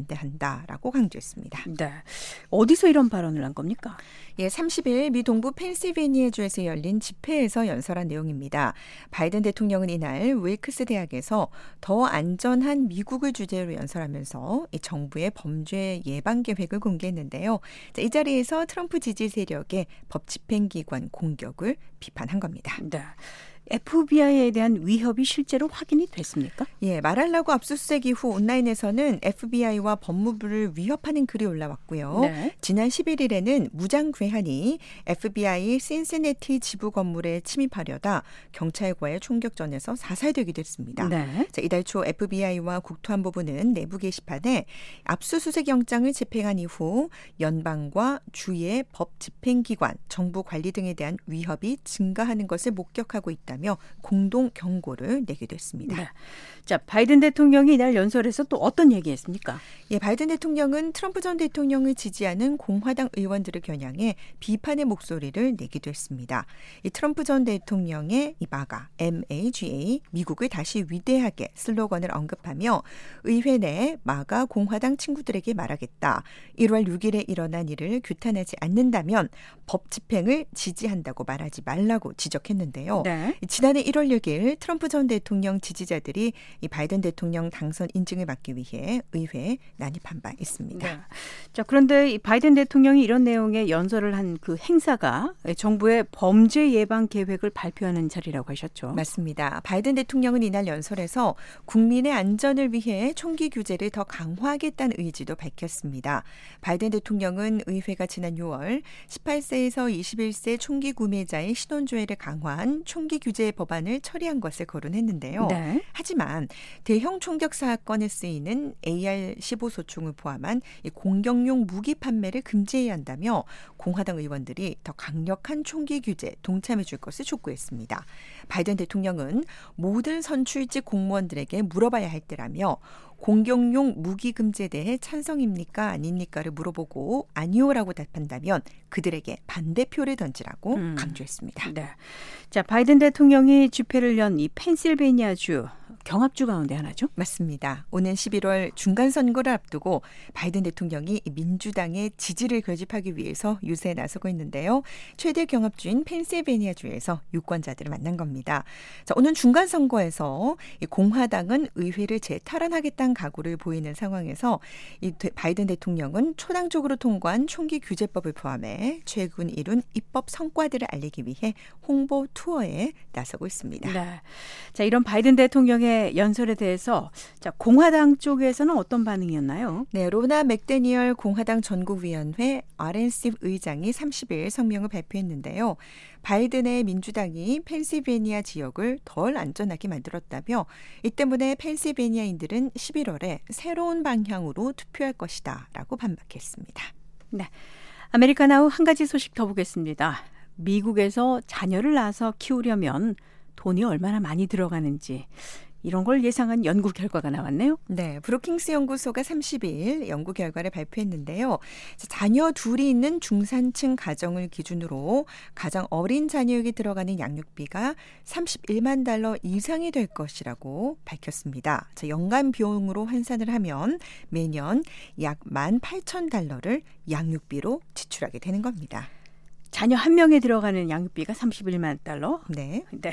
[SPEAKER 5] 반대한다라고 강조했습니다.
[SPEAKER 3] 네. 어디서 이런 발언을 한 겁니까?
[SPEAKER 5] 예, 30일 미 동부 펜실베니아주에서 열린 집회에서 연설한 내용입니다. 바이든 대통령은 이날 윌크스 대학에서 더 안전한 미국을 주제로 연설하면서 이 정부의 범죄 예방 계획을 공개했는데요. 자, 이 자리에서 트럼프 지지 세력의 법 집행기관 공격을 비판한 겁니다.
[SPEAKER 3] 네. FBI에 대한 위협이 실제로 확인이 됐습니까?
[SPEAKER 5] 예, 마랄라고 압수수색 이후 온라인에서는 FBI와 법무부를 위협하는 글이 올라왔고요.
[SPEAKER 3] 네.
[SPEAKER 5] 지난 11일에는 무장 괴한이 FBI 신시내티 지부 건물에 침입하려다 경찰과의 총격전에서 사살되기도 했습니다.
[SPEAKER 3] 네.
[SPEAKER 5] 자, 이달 초 FBI와 국토안보부는 내부 게시판에 압수수색 영장을 집행한 이후 연방과 주의 법 집행기관, 정부 관리 등에 대한 위협이 증가하는 것을 목격하고 있다며 공동 경고를 내기도 했습니다.
[SPEAKER 3] 네. 자, 바이든 대통령이 이날 연설에서 또 어떤 얘기했습니까?
[SPEAKER 5] 예, 바이든 대통령은 트럼프 전 대통령을 지지하는 공화당 의원들을 겨냥해 비판의 목소리를 내기도 했습니다. 이 트럼프 전 대통령의 이 MAGA, MAGA, 미국을 다시 위대하게 슬로건을 언급하며 의회 내 MAGA 공화당 친구들에게 말하겠다. 1월 6일에 일어난 일을 규탄하지 않는다면 법 집행을 지지한다고 말하지 말라고 지적했는데요.
[SPEAKER 3] 네.
[SPEAKER 5] 지난해 1월 6일 트럼프 전 대통령 지지자들이 이 바이든 대통령 당선 인증을 받기 위해 의회에 난입한 바 있습니다.
[SPEAKER 3] 네. 자, 그런데 이 바이든 대통령이 이런 내용의 연설을 한 그 행사가 정부의 범죄 예방 계획을 발표하는 자리라고 하셨죠.
[SPEAKER 5] 맞습니다. 바이든 대통령은 이날 연설에서 국민의 안전을 위해 총기 규제를 더 강화하겠다는 의지도 밝혔습니다. 바이든 대통령은 의회가 지난 6월 18세에서 21세 총기 구매자의 신원조회를 강화한 총기 규제 법안을 처리한 것을 거론했는데요.
[SPEAKER 3] 네.
[SPEAKER 5] 하지만 대형 총격 사건에 쓰이는 AR-15 소총을 포함한 이 공격용 무기 판매를 금지해야 한다며 공화당 의원들이 더 강력한 총기 규제에 동참해 줄 것을 촉구했습니다. 바이든 대통령은 모든 선출직 공무원들에게 물어봐야 할 때라며 공격용 무기 금지에 대해 찬성입니까 아닙니까를 물어보고 아니오라고 답한다면 그들에게 반대표를 던지라고 강조했습니다.
[SPEAKER 3] 네. 자, 바이든 대통령이 집회를 연 이 펜실베니아주 경합주 가운데 하나죠?
[SPEAKER 5] 맞습니다. 오는 11월 중간선거를 앞두고 바이든 대통령이 민주당의 지지를 결집하기 위해서 유세에 나서고 있는데요. 최대 경합주인 펜실베니아주에서 유권자들을 만난 겁니다. 자, 오는 중간선거에서 이 공화당은 의회를 재탈환하겠다는 각오를 보이는 상황에서 이 바이든 대통령은 초당적으로 통과한 총기 규제법을 포함해 최근 이룬 입법 성과들을 알리기 위해 홍보 투어에 나서고 있습니다.
[SPEAKER 3] 네. 자, 이런 바이든 대통령의 연설에 대해서 자, 공화당 쪽에서는 어떤 반응이었나요?
[SPEAKER 5] 네, 로나 맥데니얼 공화당 전국위원회 RNC 의장이 30일 성명을 발표했는데요. 바이든의 민주당이 펜실베니아 지역을 덜 안전하게 만들었다며 이 때문에 펜실베니아인들은 11월에 새로운 방향으로 투표할 것이다 라고 반박했습니다.
[SPEAKER 3] 네. 아메리카나우 한 가지 소식 더 보겠습니다. 미국에서 자녀를 낳아서 키우려면 돈이 얼마나 많이 들어가는지 이런 걸 예상한 연구 결과가 나왔네요.
[SPEAKER 5] 네, 브루킹스 연구소가 30일 연구 결과를 발표했는데요. 자녀 둘이 있는 중산층 가정을 기준으로 가장 어린 자녀에게 들어가는 양육비가 31만 달러 이상이 될 것이라고 밝혔습니다. 자, 연간 비용으로 환산을 하면 매년 약 18,000달러를 양육비로 지출하게 되는 겁니다.
[SPEAKER 3] 자녀 한 명에 들어가는 양육비가 31만 달러?
[SPEAKER 5] 네.
[SPEAKER 3] 네.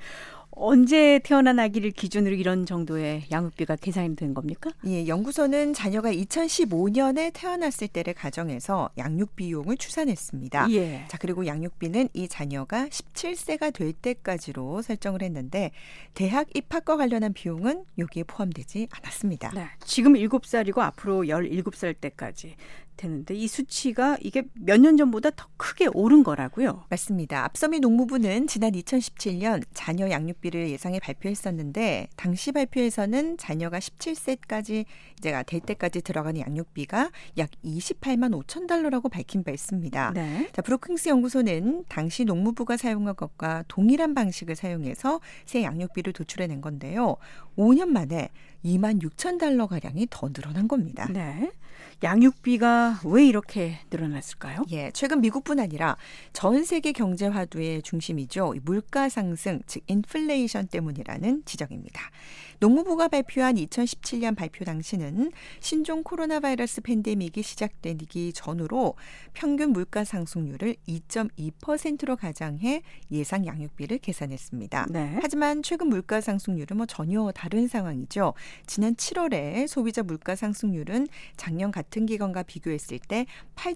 [SPEAKER 3] 언제 태어난 아기를 기준으로 이런 정도의 양육비가 계산이 된 겁니까?
[SPEAKER 5] 예, 연구소는 자녀가 2015년에 태어났을 때를 가정해서 양육 비용을 추산했습니다.
[SPEAKER 3] 예.
[SPEAKER 5] 자, 그리고 양육비는 이 자녀가 17세가 될 때까지로 설정을 했는데 대학 입학과 관련한 비용은 여기에 포함되지 않았습니다.
[SPEAKER 3] 네. 지금 7살이고 앞으로 17살 때까지 되는데 이 수치가 이게 몇 년 전보다 더 크게 오른 거라고요?
[SPEAKER 5] 맞습니다. 앞서미 농무부는 지난 2017년 자녀 양육비를 예상해 발표했었는데 당시 발표에서는 자녀가 17세까지 이제가 될 때까지 들어가는 양육비가 약 28만 5천 달러라고 밝힌 바 있습니다.
[SPEAKER 3] 네.
[SPEAKER 5] 자, 브루킹스 연구소는 당시 농무부가 사용한 것과 동일한 방식을 사용해서 새 양육비를 도출해낸 건데요. 5년 만에 2만 6천 달러 가량이 더 늘어난 겁니다.
[SPEAKER 3] 네. 양육비가 왜 이렇게 늘어났을까요?
[SPEAKER 5] 예, 최근 미국뿐 아니라 전 세계 경제 화두의 중심이죠. 물가 상승, 즉 인플레이션 때문이라는 지적입니다. 농무부가 발표한 2017년 발표 당시는 신종 코로나 바이러스 팬데믹이 시작되기 전후로 평균 물가 상승률을 2.2%로 가정해 예상 양육비를 계산했습니다.
[SPEAKER 3] 네.
[SPEAKER 5] 하지만 최근 물가 상승률은 전혀 다른 상황이죠. 지난 7월에 소비자 물가 상승률은 작년 같은 기간과 비교했을 때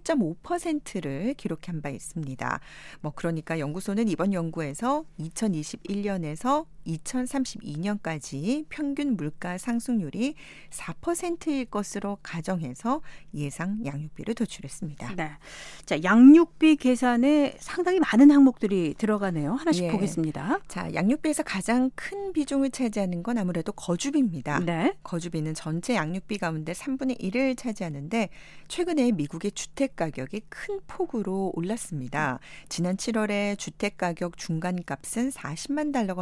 [SPEAKER 5] 8.5%를 기록한 바 있습니다. 그러니까 연구소는 이번 연구에서 2021년에서 2032년까지 평균 물가 상승률이 4%일 것으로 가정해서 예상 양육비를 도출했습니다.
[SPEAKER 3] 네. 자, 양육비 계산에 상당히 많은 항목들이 들어가네요. 하나씩
[SPEAKER 5] 예.
[SPEAKER 3] 보겠습니다.
[SPEAKER 5] 자, 양육비에서 가장 큰 비중을 차지하는 건 아무래도 거주비입니다.
[SPEAKER 3] 네.
[SPEAKER 5] 거주비는 전체 양육비 가운데 3분의 1을 차지하는데 최근에 미국의 주택 가격이 큰 폭으로 올랐습니다. 지난 7월에 주택 가격 중간값은 40만 달러가 넘었는데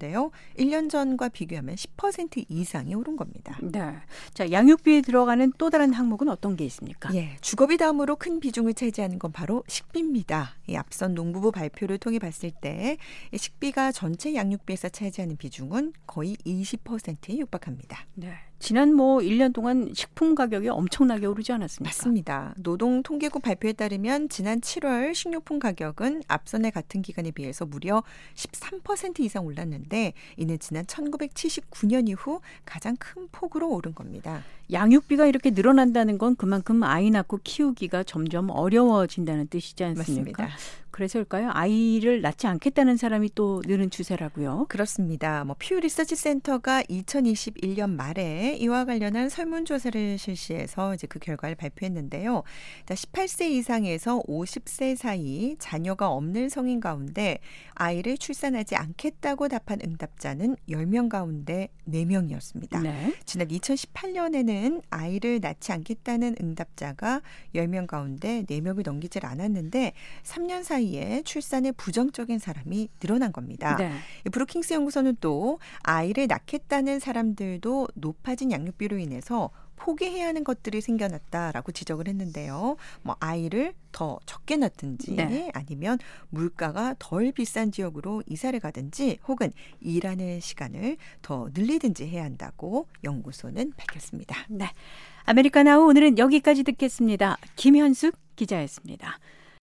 [SPEAKER 5] 있었는데요. 1년 전과 비교하면 10% 이상이 오른 겁니다.
[SPEAKER 3] 네. 자, 양육비에 들어가는 또 다른 항목은 어떤 게 있습니까?
[SPEAKER 5] 예, 주거비 다음으로 큰 비중을 차지하는 건 바로 식비입니다. 이 앞선 농부부 발표를 통해 봤을 때 식비가 전체 양육비에서 차지하는 비중은 거의 20%에 육박합니다.
[SPEAKER 3] 네. 지난 1년 동안 식품 가격이 엄청나게 오르지 않았습니까?
[SPEAKER 5] 맞습니다. 노동통계국 발표에 따르면 지난 7월 식료품 가격은 앞선의 같은 기간에 비해서 무려 13% 이상 올랐는데 이는 지난 1979년 이후 가장 큰 폭으로 오른 겁니다.
[SPEAKER 3] 양육비가 이렇게 늘어난다는 건 그만큼 아이 낳고 키우기가 점점 어려워진다는 뜻이지 않습니까?
[SPEAKER 5] 맞습니다.
[SPEAKER 3] 그래서일까요? 아이를 낳지 않겠다는 사람이 또 느는 추세라고요?
[SPEAKER 5] 그렇습니다. 퓨 리서치 센터가 2021년 말에 이와 관련한 설문조사를 실시해서 이제 그 결과를 발표했는데요. 18세 이상에서 50세 사이 자녀가 없는 성인 가운데 아이를 출산하지 않겠다고 답한 응답자는 10명 가운데 4명이었습니다.
[SPEAKER 3] 네.
[SPEAKER 5] 지난 2018년에는 아이를 낳지 않겠다는 응답자가 10명 가운데 4명을 넘기질 않았는데 3년 사이에 출산에 부정적인 사람이 늘어난 겁니다.
[SPEAKER 3] 네.
[SPEAKER 5] 브루킹스 연구소는 또 아이를 낳겠다는 사람들도 높아진 양육비로 인해서 포기해야 하는 것들이 생겨났다라고 지적을 했는데요. 아이를 더 적게 낳든지
[SPEAKER 3] 네.
[SPEAKER 5] 아니면 물가가 덜 비싼 지역으로 이사를 가든지 혹은 일하는 시간을 더 늘리든지 해야 한다고 연구소는 밝혔습니다.
[SPEAKER 3] 네. 아메리카나우 오늘은 여기까지 듣겠습니다. 김현숙 기자였습니다.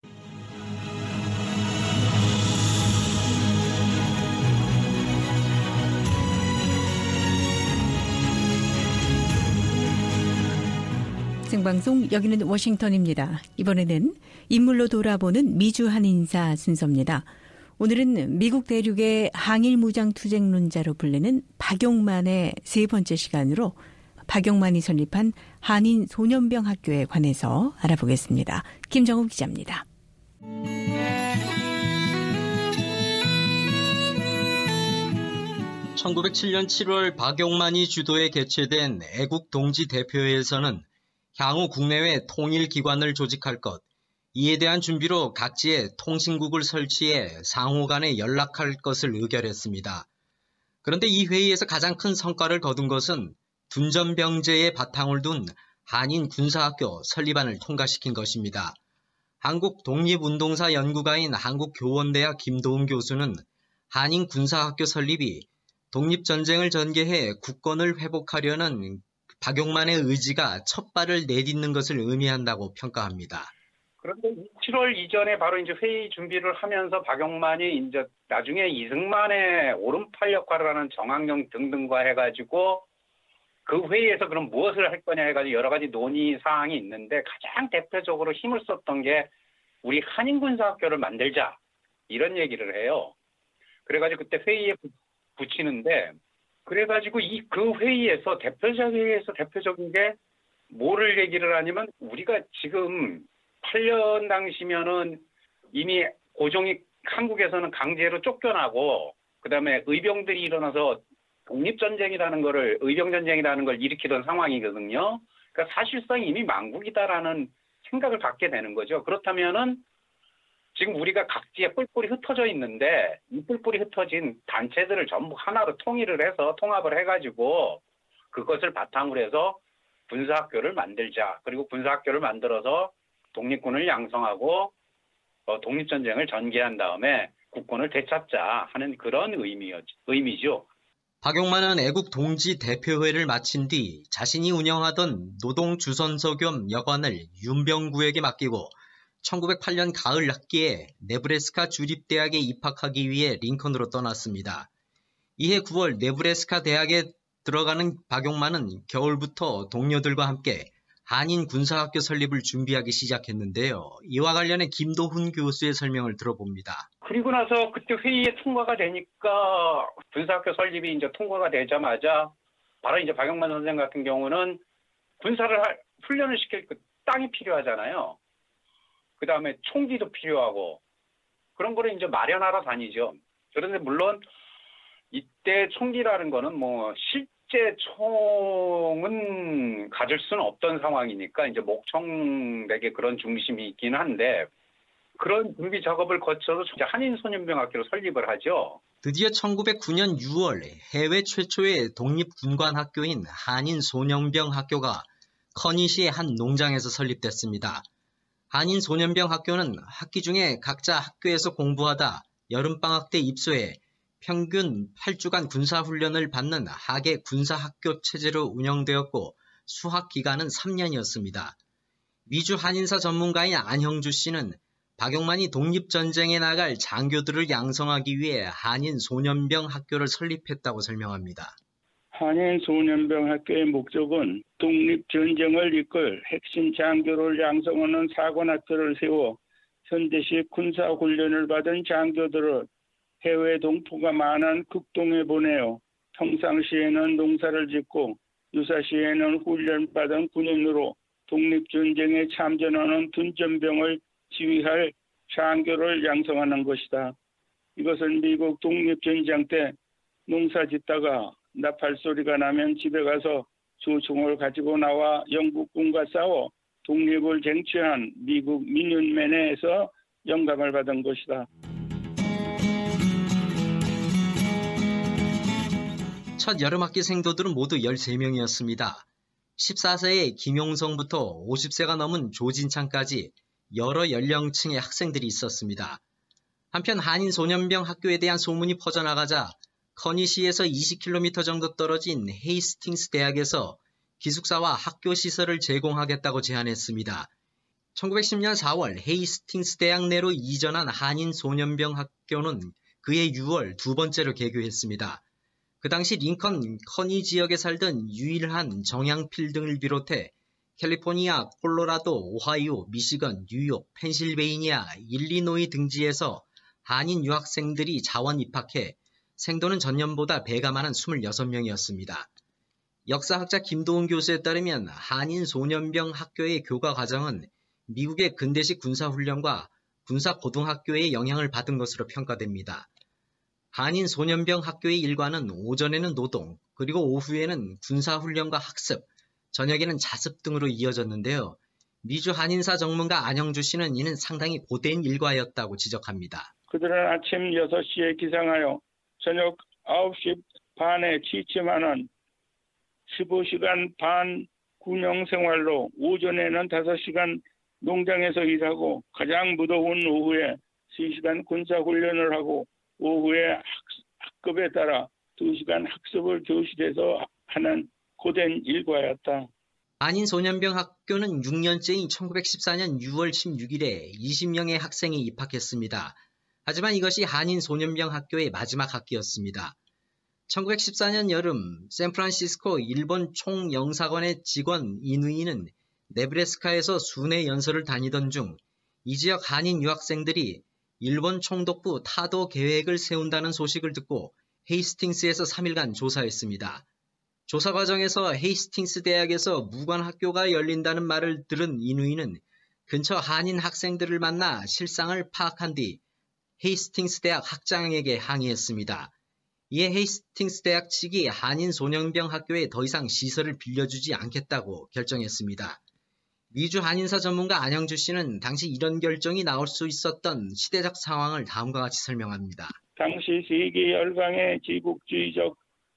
[SPEAKER 3] 생방송 여기는 워싱턴입니다. 이번에는 인물로 돌아보는 미주한 인사 순서입니다. 오늘은 미국 대륙의 항일 무장 투쟁론자로 불리는 박용만의 세 번째 시간으로 박용만이 설립한 한인 소년병 학교에 관해서 알아보겠습니다. 김정욱 기자입니다.
[SPEAKER 6] 1907년 7월 박용만이 주도에 개최된 애국동지대표회에서는 향후 국내외 통일기관을 조직할 것, 이에 대한 준비로 각지에 통신국을 설치해 상호 간에 연락할 것을 의결했습니다. 그런데 이 회의에서 가장 큰 성과를 거둔 것은 둔전병제에 바탕을 둔 한인 군사학교 설립안을 통과시킨 것입니다. 한국 독립운동사 연구가인 한국교원대학 김도훈 교수는 한인 군사학교 설립이 독립전쟁을 전개해 국권을 회복하려는 박용만의 의지가 첫 발을 내딛는 것을 의미한다고 평가합니다.
[SPEAKER 7] 그런데 7월 이전에 바로 이제 회의 준비를 하면서 박용만이 이제 나중에 이승만의 오른팔 역할을 하는 정학영 등등과 해가지고 그 회의에서 그럼 무엇을 할 거냐 해가지고 여러 가지 논의 사항이 있는데 가장 대표적으로 힘을 썼던 게 우리 한인군사학교를 만들자 이런 얘기를 해요. 그래가지고 그때 회의에 붙이는데 그래가지고 그 회의에서 대표적인 게 뭐를 얘기를 하냐면 우리가 지금 8년 당시면은 이미 고종이 한국에서는 강제로 쫓겨나고 그다음에 의병들이 일어나서 독립전쟁이라는 거를 의병전쟁이라는 걸 일으키던 상황이거든요. 그러니까 사실상 이미 망국이다라는 생각을 갖게 되는 거죠. 그렇다면은 지금 우리가 각지에 뿔뿔이 흩어져 있는데 이 뿔뿔이 흩어진 단체들을 전부 하나로 통합을 해가지고 그것을 바탕으로 해서 군사학교를 만들자. 그리고 군사학교를 만들어서 독립군을 양성하고 독립전쟁을 전개한 다음에 국권을 되찾자 하는 그런 의미죠.
[SPEAKER 6] 박용만은 애국동지대표회를 마친 뒤 자신이 운영하던 노동주선소 겸 여관을 윤병구에게 맡기고 1908년 가을 학기에 네브래스카 주립대학에 입학하기 위해 링컨으로 떠났습니다. 이해 9월 네브래스카 대학에 들어가는 박용만은 겨울부터 동료들과 함께 한인 군사학교 설립을 준비하기 시작했는데요. 이와 관련해 김도훈 교수의 설명을 들어봅니다.
[SPEAKER 7] 그리고 나서 그때 회의에 통과가 되니까 군사학교 설립이 이제 통과가 되자마자 바로 이제 박용만 선생 같은 경우는 훈련을 시킬 그 땅이 필요하잖아요. 그 다음에 총기도 필요하고 그런 거를 이제 마련하러 다니죠. 그런데 물론 이때 총기라는 거는 실제 총은 가질 수는 없던 상황이니까 이제 목총백의 그런 중심이 있긴 한데 그런 준비 작업을 거쳐서 한인소년병학교를 설립을 하죠.
[SPEAKER 6] 드디어 1909년 6월 해외 최초의 독립군관학교인 한인소년병학교가 커니시의 한 농장에서 설립됐습니다. 한인소년병학교는 학기 중에 각자 학교에서 공부하다 여름방학 때 입소해 평균 8주간 군사훈련을 받는 하계 군사학교 체제로 운영되었고 수학기간은 3년이었습니다. 미주 한인사 전문가인 안형주 씨는 박용만이 독립전쟁에 나갈 장교들을 양성하기 위해 한인소년병학교를 설립했다고 설명합니다.
[SPEAKER 8] 한인소년병학교의 목적은 독립전쟁을 이끌 핵심 장교를 양성하는 사관학교를 세워 현대식 군사훈련을 받은 장교들을 해외 동포가 많은 극동에 보내어 평상시에는 농사를 짓고 유사시에는 훈련받은 군인으로 독립전쟁에 참전하는 둔전병을 지휘할 장교를 양성하는 것이다. 이것은 미국 독립전쟁 때 농사 짓다가 나팔 소리가 나면 집에 가서 조총을 가지고 나와 영국군과 싸워 독립을 쟁취한 미국 미니언맨에서 영감을 받은 것이다.
[SPEAKER 6] 첫 여름학기 생도들은 모두 13명이었습니다. 14세의 김용성부터 50세가 넘은 조진창까지 여러 연령층의 학생들이 있었습니다. 한편 한인소년병학교에 대한 소문이 퍼져나가자 커니시에서 20km 정도 떨어진 헤이스팅스 대학에서 기숙사와 학교 시설을 제공하겠다고 제안했습니다. 1910년 4월 헤이스팅스 대학 내로 이전한 한인소년병학교는 그해 6월 두 번째로 개교했습니다. 그 당시 링컨, 커니 지역에 살던 유일한 정양필 등을 비롯해 캘리포니아, 콜로라도, 오하이오, 미시건, 뉴욕, 펜실베이니아, 일리노이 등지에서 한인 유학생들이 자원 입학해 생도는 전년보다 배가 많은 26명이었습니다. 역사학자 김도훈 교수에 따르면 한인소년병 학교의 교과 과정은 미국의 근대식 군사훈련과 군사고등학교의 영향을 받은 것으로 평가됩니다. 한인소년병 학교의 일과는 오전에는 노동, 그리고 오후에는 군사훈련과 학습, 저녁에는 자습 등으로 이어졌는데요. 미주 한인사 전문가 안형주 씨는 이는 상당히 고된 일과였다고 지적합니다.
[SPEAKER 8] 그들은 아침 6시에 기상하여 저녁 9시 반에 취침하는 15시간 반 군용 생활로 오전에는 5시간 농장에서 일하고 가장 무더운 오후에 3시간 군사훈련을 하고 오후에 학급에 따라 2시간 학습을 교실에서 하는 고된 일과였다.
[SPEAKER 6] 한인소년병 학교는 6년째인 1914년 6월 16일에 20명의 학생이 입학했습니다. 하지만 이것이 한인소년병 학교의 마지막 학기였습니다. 1914년 여름 샌프란시스코 일본 총영사관의 직원 이누이는 네브래스카에서 순회 연설을 다니던 중 이 지역 한인 유학생들이 일본 총독부 타도 계획을 세운다는 소식을 듣고 헤이스팅스에서 3일간 조사했습니다. 조사 과정에서 헤이스팅스 대학에서 무관학교가 열린다는 말을 들은 이누이는 근처 한인 학생들을 만나 실상을 파악한 뒤 헤이스팅스 대학 학장에게 항의했습니다. 이에 헤이스팅스 대학 측이 한인소년병 학교에 더 이상 시설을 빌려주지 않겠다고 결정했습니다. 미주 한인사 전문가 안형주 씨는 당시 이런 결정이 나올 수 있었던 시대적 상황을 다음과 같이 설명합니다.
[SPEAKER 8] 당시 세계 열강의 제국주의적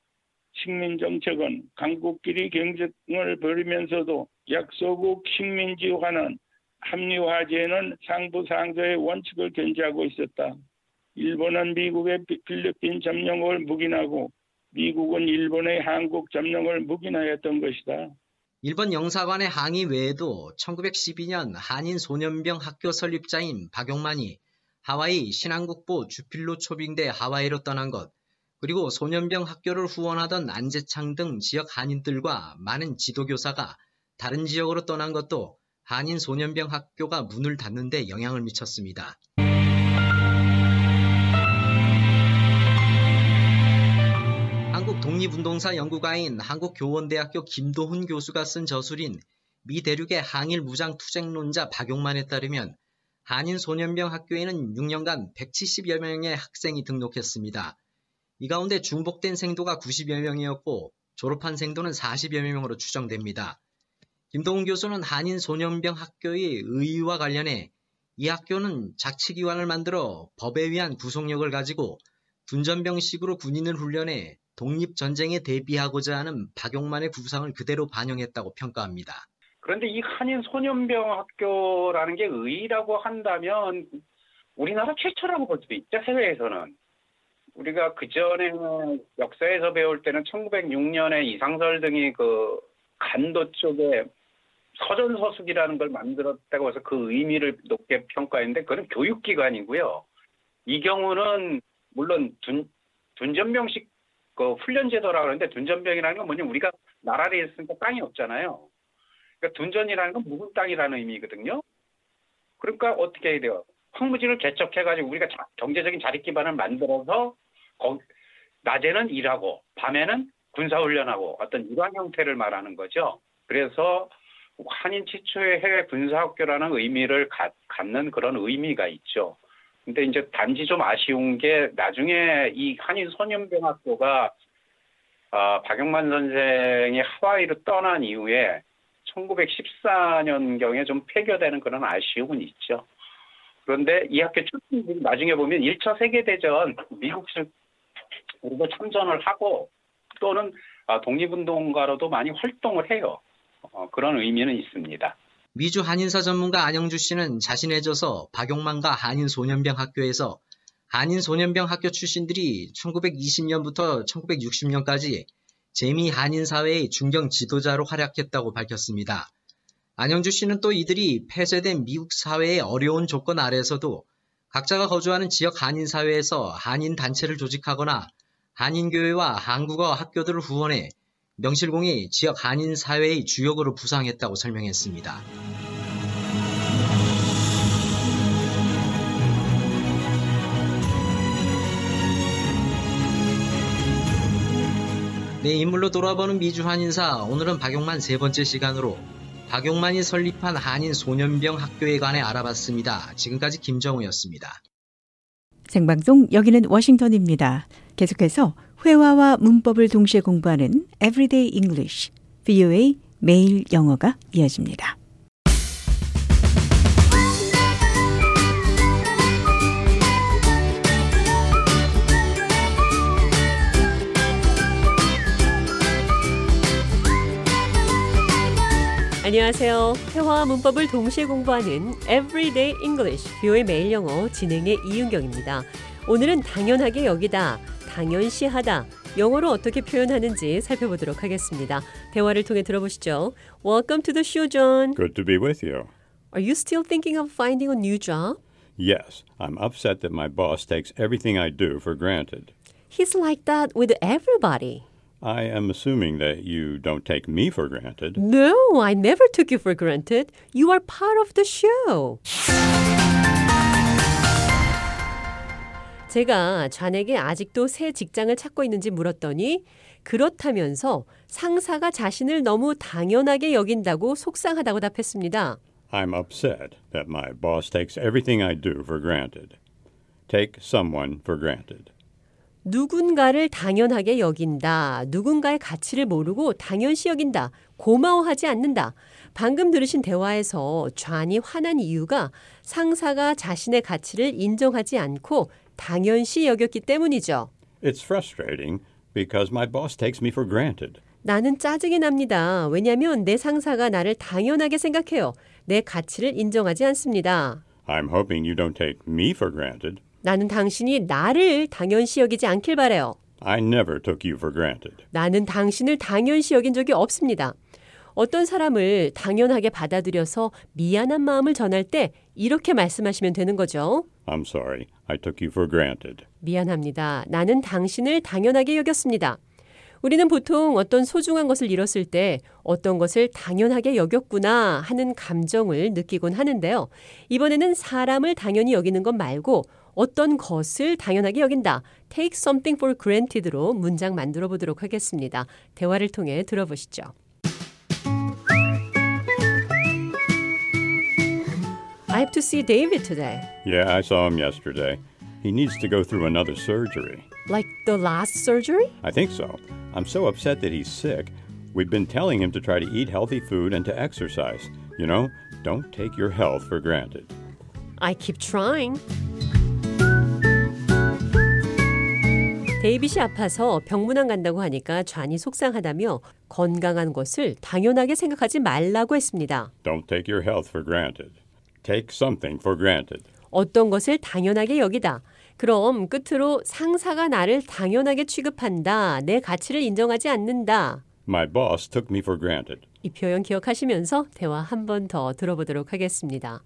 [SPEAKER 8] 식민정책은 강국끼리 경쟁을 벌이면서도 약소국 식민지화는 합리화제는 상부상조의 원칙을 견지하고 있었다. 일본은 미국의 필리핀 점령을 묵인하고 미국은 일본의 한국 점령을 묵인하였던 것이다.
[SPEAKER 6] 일본 영사관의 항의 외에도 1912년 한인소년병 학교 설립자인 박용만이 하와이 신한국보 주필로 초빙돼 하와이로 떠난 것, 그리고 소년병 학교를 후원하던 안재창 등 지역 한인들과 많은 지도교사가 다른 지역으로 떠난 것도 한인소년병 학교가 문을 닫는 데 영향을 미쳤습니다. 한국 독립운동사 연구가인 한국교원대학교 김도훈 교수가 쓴 저술인 미 대륙의 항일 무장 투쟁론자 박용만에 따르면 한인소년병 학교에는 6년간 170여 명의 학생이 등록했습니다. 이 가운데 중복된 생도가 90여 명이었고 졸업한 생도는 40여 명으로 추정됩니다. 김도훈 교수는 한인소년병 학교의 의의와 관련해 이 학교는 자치기관을 만들어 법에 의한 구속력을 가지고 둔전병식으로 군인을 훈련해 독립전쟁에 대비하고자 하는 박용만의 구상을 그대로 반영했다고 평가합니다.
[SPEAKER 7] 그런데 이 한인 소년병 학교라는 게 의의라고 한다면 우리나라 최초라고 볼 수도 있죠. 해외에서는. 우리가 그전에 역사에서 배울 때는 1906년에 이상설 등이 그 간도 쪽에 서전서숙이라는 걸 만들었다고 해서 그 의미를 높게 평가했는데 그건 교육기관이고요. 이 경우는 물론 둔전병식 그 훈련제도라고 하는데 둔전병이라는 건 뭐냐면 우리가 나라를 했으니까 땅이 없잖아요. 그러니까 둔전이라는 건 묵은 땅이라는 의미거든요. 그러니까 어떻게 해야 돼요? 황무지를 개척해가지고 우리가 경제적인 자립 기반을 만들어서 낮에는 일하고 밤에는 군사훈련하고 어떤 이러한 형태를 말하는 거죠. 그래서 한인 최초의 해외 군사학교라는 의미를 갖는 그런 의미가 있죠. 근데 이제 단지 좀 아쉬운 게 나중에 이 한인 소년병학교가 박용만 선생이 하와이로 떠난 이후에 1914년경에 좀 폐교되는 그런 아쉬움은 있죠. 그런데 이 학교 출신들이 나중에 보면 1차 세계대전 미국으로 참전을 하고 또는 독립운동가로도 많이 활동을 해요. 그런 의미는 있습니다.
[SPEAKER 6] 미주 한인사 전문가 안영주 씨는 자신의 저서 박용만과 한인소년병 학교에서 한인소년병 학교 출신들이 1920년부터 1960년까지 재미 한인사회의 중경 지도자로 활약했다고 밝혔습니다. 안영주 씨는 또 이들이 폐쇄된 미국 사회의 어려운 조건 아래에서도 각자가 거주하는 지역 한인사회에서 한인단체를 조직하거나 한인교회와 한국어 학교들을 후원해 명실공히 지역 한인사회의 주역으로 부상했다고 설명했습니다. 네, 인물로 돌아보는 미주 한인사, 오늘은 박용만 세 번째 시간으로 박용만이 설립한 한인 소년병 학교에 관해 알아봤습니다. 지금까지 김정우였습니다.
[SPEAKER 3] 생방송 여기는 워싱턴입니다. 계속해서 회화와 문법을 동시에 공부하는 Everyday English, VOA 매일 영어가 이어집니다.
[SPEAKER 9] 안녕하세요. 회화와 문법을 동시에 공부하는 Everyday English, VOA 매일 영어 진행의 이윤경입니다. 오늘은 당연하게 여기다, 당연시하다, 영어로 어떻게 표현하는지 살펴보도록 하겠습니다. 대화를 통해 들어보시죠. Welcome to the show, John.
[SPEAKER 10] Good to be with you.
[SPEAKER 9] Are you still thinking of finding a new job?
[SPEAKER 10] Yes, I'm upset that my boss takes everything I do for granted.
[SPEAKER 9] He's like that with everybody.
[SPEAKER 10] I am assuming that you don't take me for granted.
[SPEAKER 9] No, I never took you for granted. You are part of the show. 제가 좌에게 아직도 새 직장을 찾고 있는지 물었더니 그렇다면서 상사가 자신을 너무 당연하게 여긴다고 속상하다고 답했습니다.
[SPEAKER 10] I'm upset that my boss takes everything I do for granted. Take someone for granted.
[SPEAKER 9] 누군가를 당연하게 여긴다. 누군가의 가치를 모르고 당연시 여긴다. 고마워하지 않는다. 방금 들으신 대화에서 좌니 화난 이유가 상사가 자신의 가치를 인정하지 않고 당연시 여겼기 때문이죠.
[SPEAKER 10] It's frustrating because my boss takes me for granted.
[SPEAKER 9] 나는 짜증이 납니다. 왜냐하면 내 상사가 나를 당연하게 생각해요. 내 가치를 인정하지 않습니다.
[SPEAKER 10] I'm hoping you don't take me for granted.
[SPEAKER 9] 나는 당신이 나를 당연시 여기지 않길 바라요.
[SPEAKER 10] I never took you for granted.
[SPEAKER 9] 나는 당신을 당연시 여긴 적이 없습니다. 어떤 사람을 당연하게 받아들여서 미안한 마음을 전할 때 이렇게 말씀하시면 되는 거죠.
[SPEAKER 10] I'm sorry. I took you for granted.
[SPEAKER 9] 미안합니다. 나는 당신을 당연하게 여겼습니다. 우리는 보통 어떤 소중한 것을 잃었을 때 어떤 것을 당연하게 여겼구나 하는 감정을 느끼곤 하는데요. 이번에는 사람을 당연히 여기는 것 말고 어떤 것을 당연하게 여긴다. Take something for granted로 문장 만들어 보도록 하겠습니다. 대화를 통해 들어보시죠. I have to see David today.
[SPEAKER 10] Yeah, I saw him yesterday. He needs to go through another surgery.
[SPEAKER 9] Like the last surgery?
[SPEAKER 10] I think so. I'm so upset that he's sick. We've been telling him to try to eat healthy food and to exercise. You know, don't take your health for granted.
[SPEAKER 9] I keep trying. 데이빗이 아파서 병문안 간다고 하니까 존이 속상하다며 건강한 것을 당연하게 생각하지 말라고 했습니다.
[SPEAKER 10] Don't take your health for granted. Take something for granted.
[SPEAKER 9] 어떤 것을 당연하게 여기다. 그럼 끝으로 상사가 나를 당연하게 취급한다. 내 가치를 인정하지 않는다.
[SPEAKER 10] My boss took me for granted.
[SPEAKER 9] 이 표현 기억하시면서 대화 한 번 더 들어보도록 하겠습니다.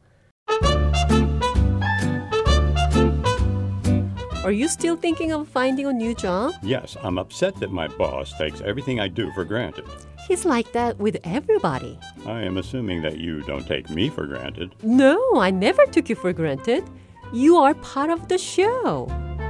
[SPEAKER 9] Are you still thinking of finding a new job?
[SPEAKER 10] Yes, I'm upset that my boss takes everything I do for granted.
[SPEAKER 9] He's like that with everybody.
[SPEAKER 10] I am assuming that you don't take me for granted.
[SPEAKER 9] No, I never took you for granted. You are part of the show.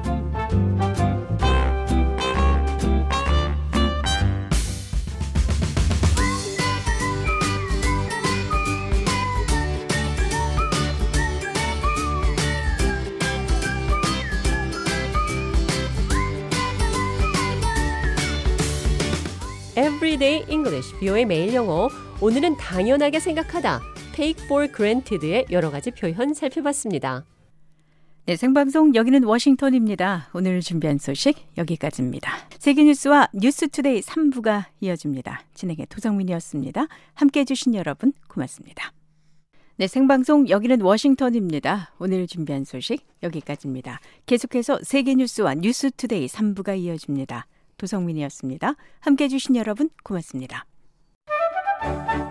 [SPEAKER 9] Everyday English, VOA 매일 영어. 오늘은 당연하게 생각하다, take for granted의 여러 가지 표현 살펴봤습니다.
[SPEAKER 3] 네, 생방송 여기는 워싱턴입니다. 오늘 준비한 소식 여기까지입니다. 세계뉴스와 뉴스투데이 3부가 이어집니다. 진행의 도성민이었습니다. 함께해 주신 여러분 고맙습니다. 네, 생방송 여기는 워싱턴입니다. 오늘 준비한 소식 여기까지입니다. 계속해서 세계뉴스와 뉴스투데이 3부가 이어집니다. 도성민이었습니다. 함께해 주신 여러분 고맙습니다.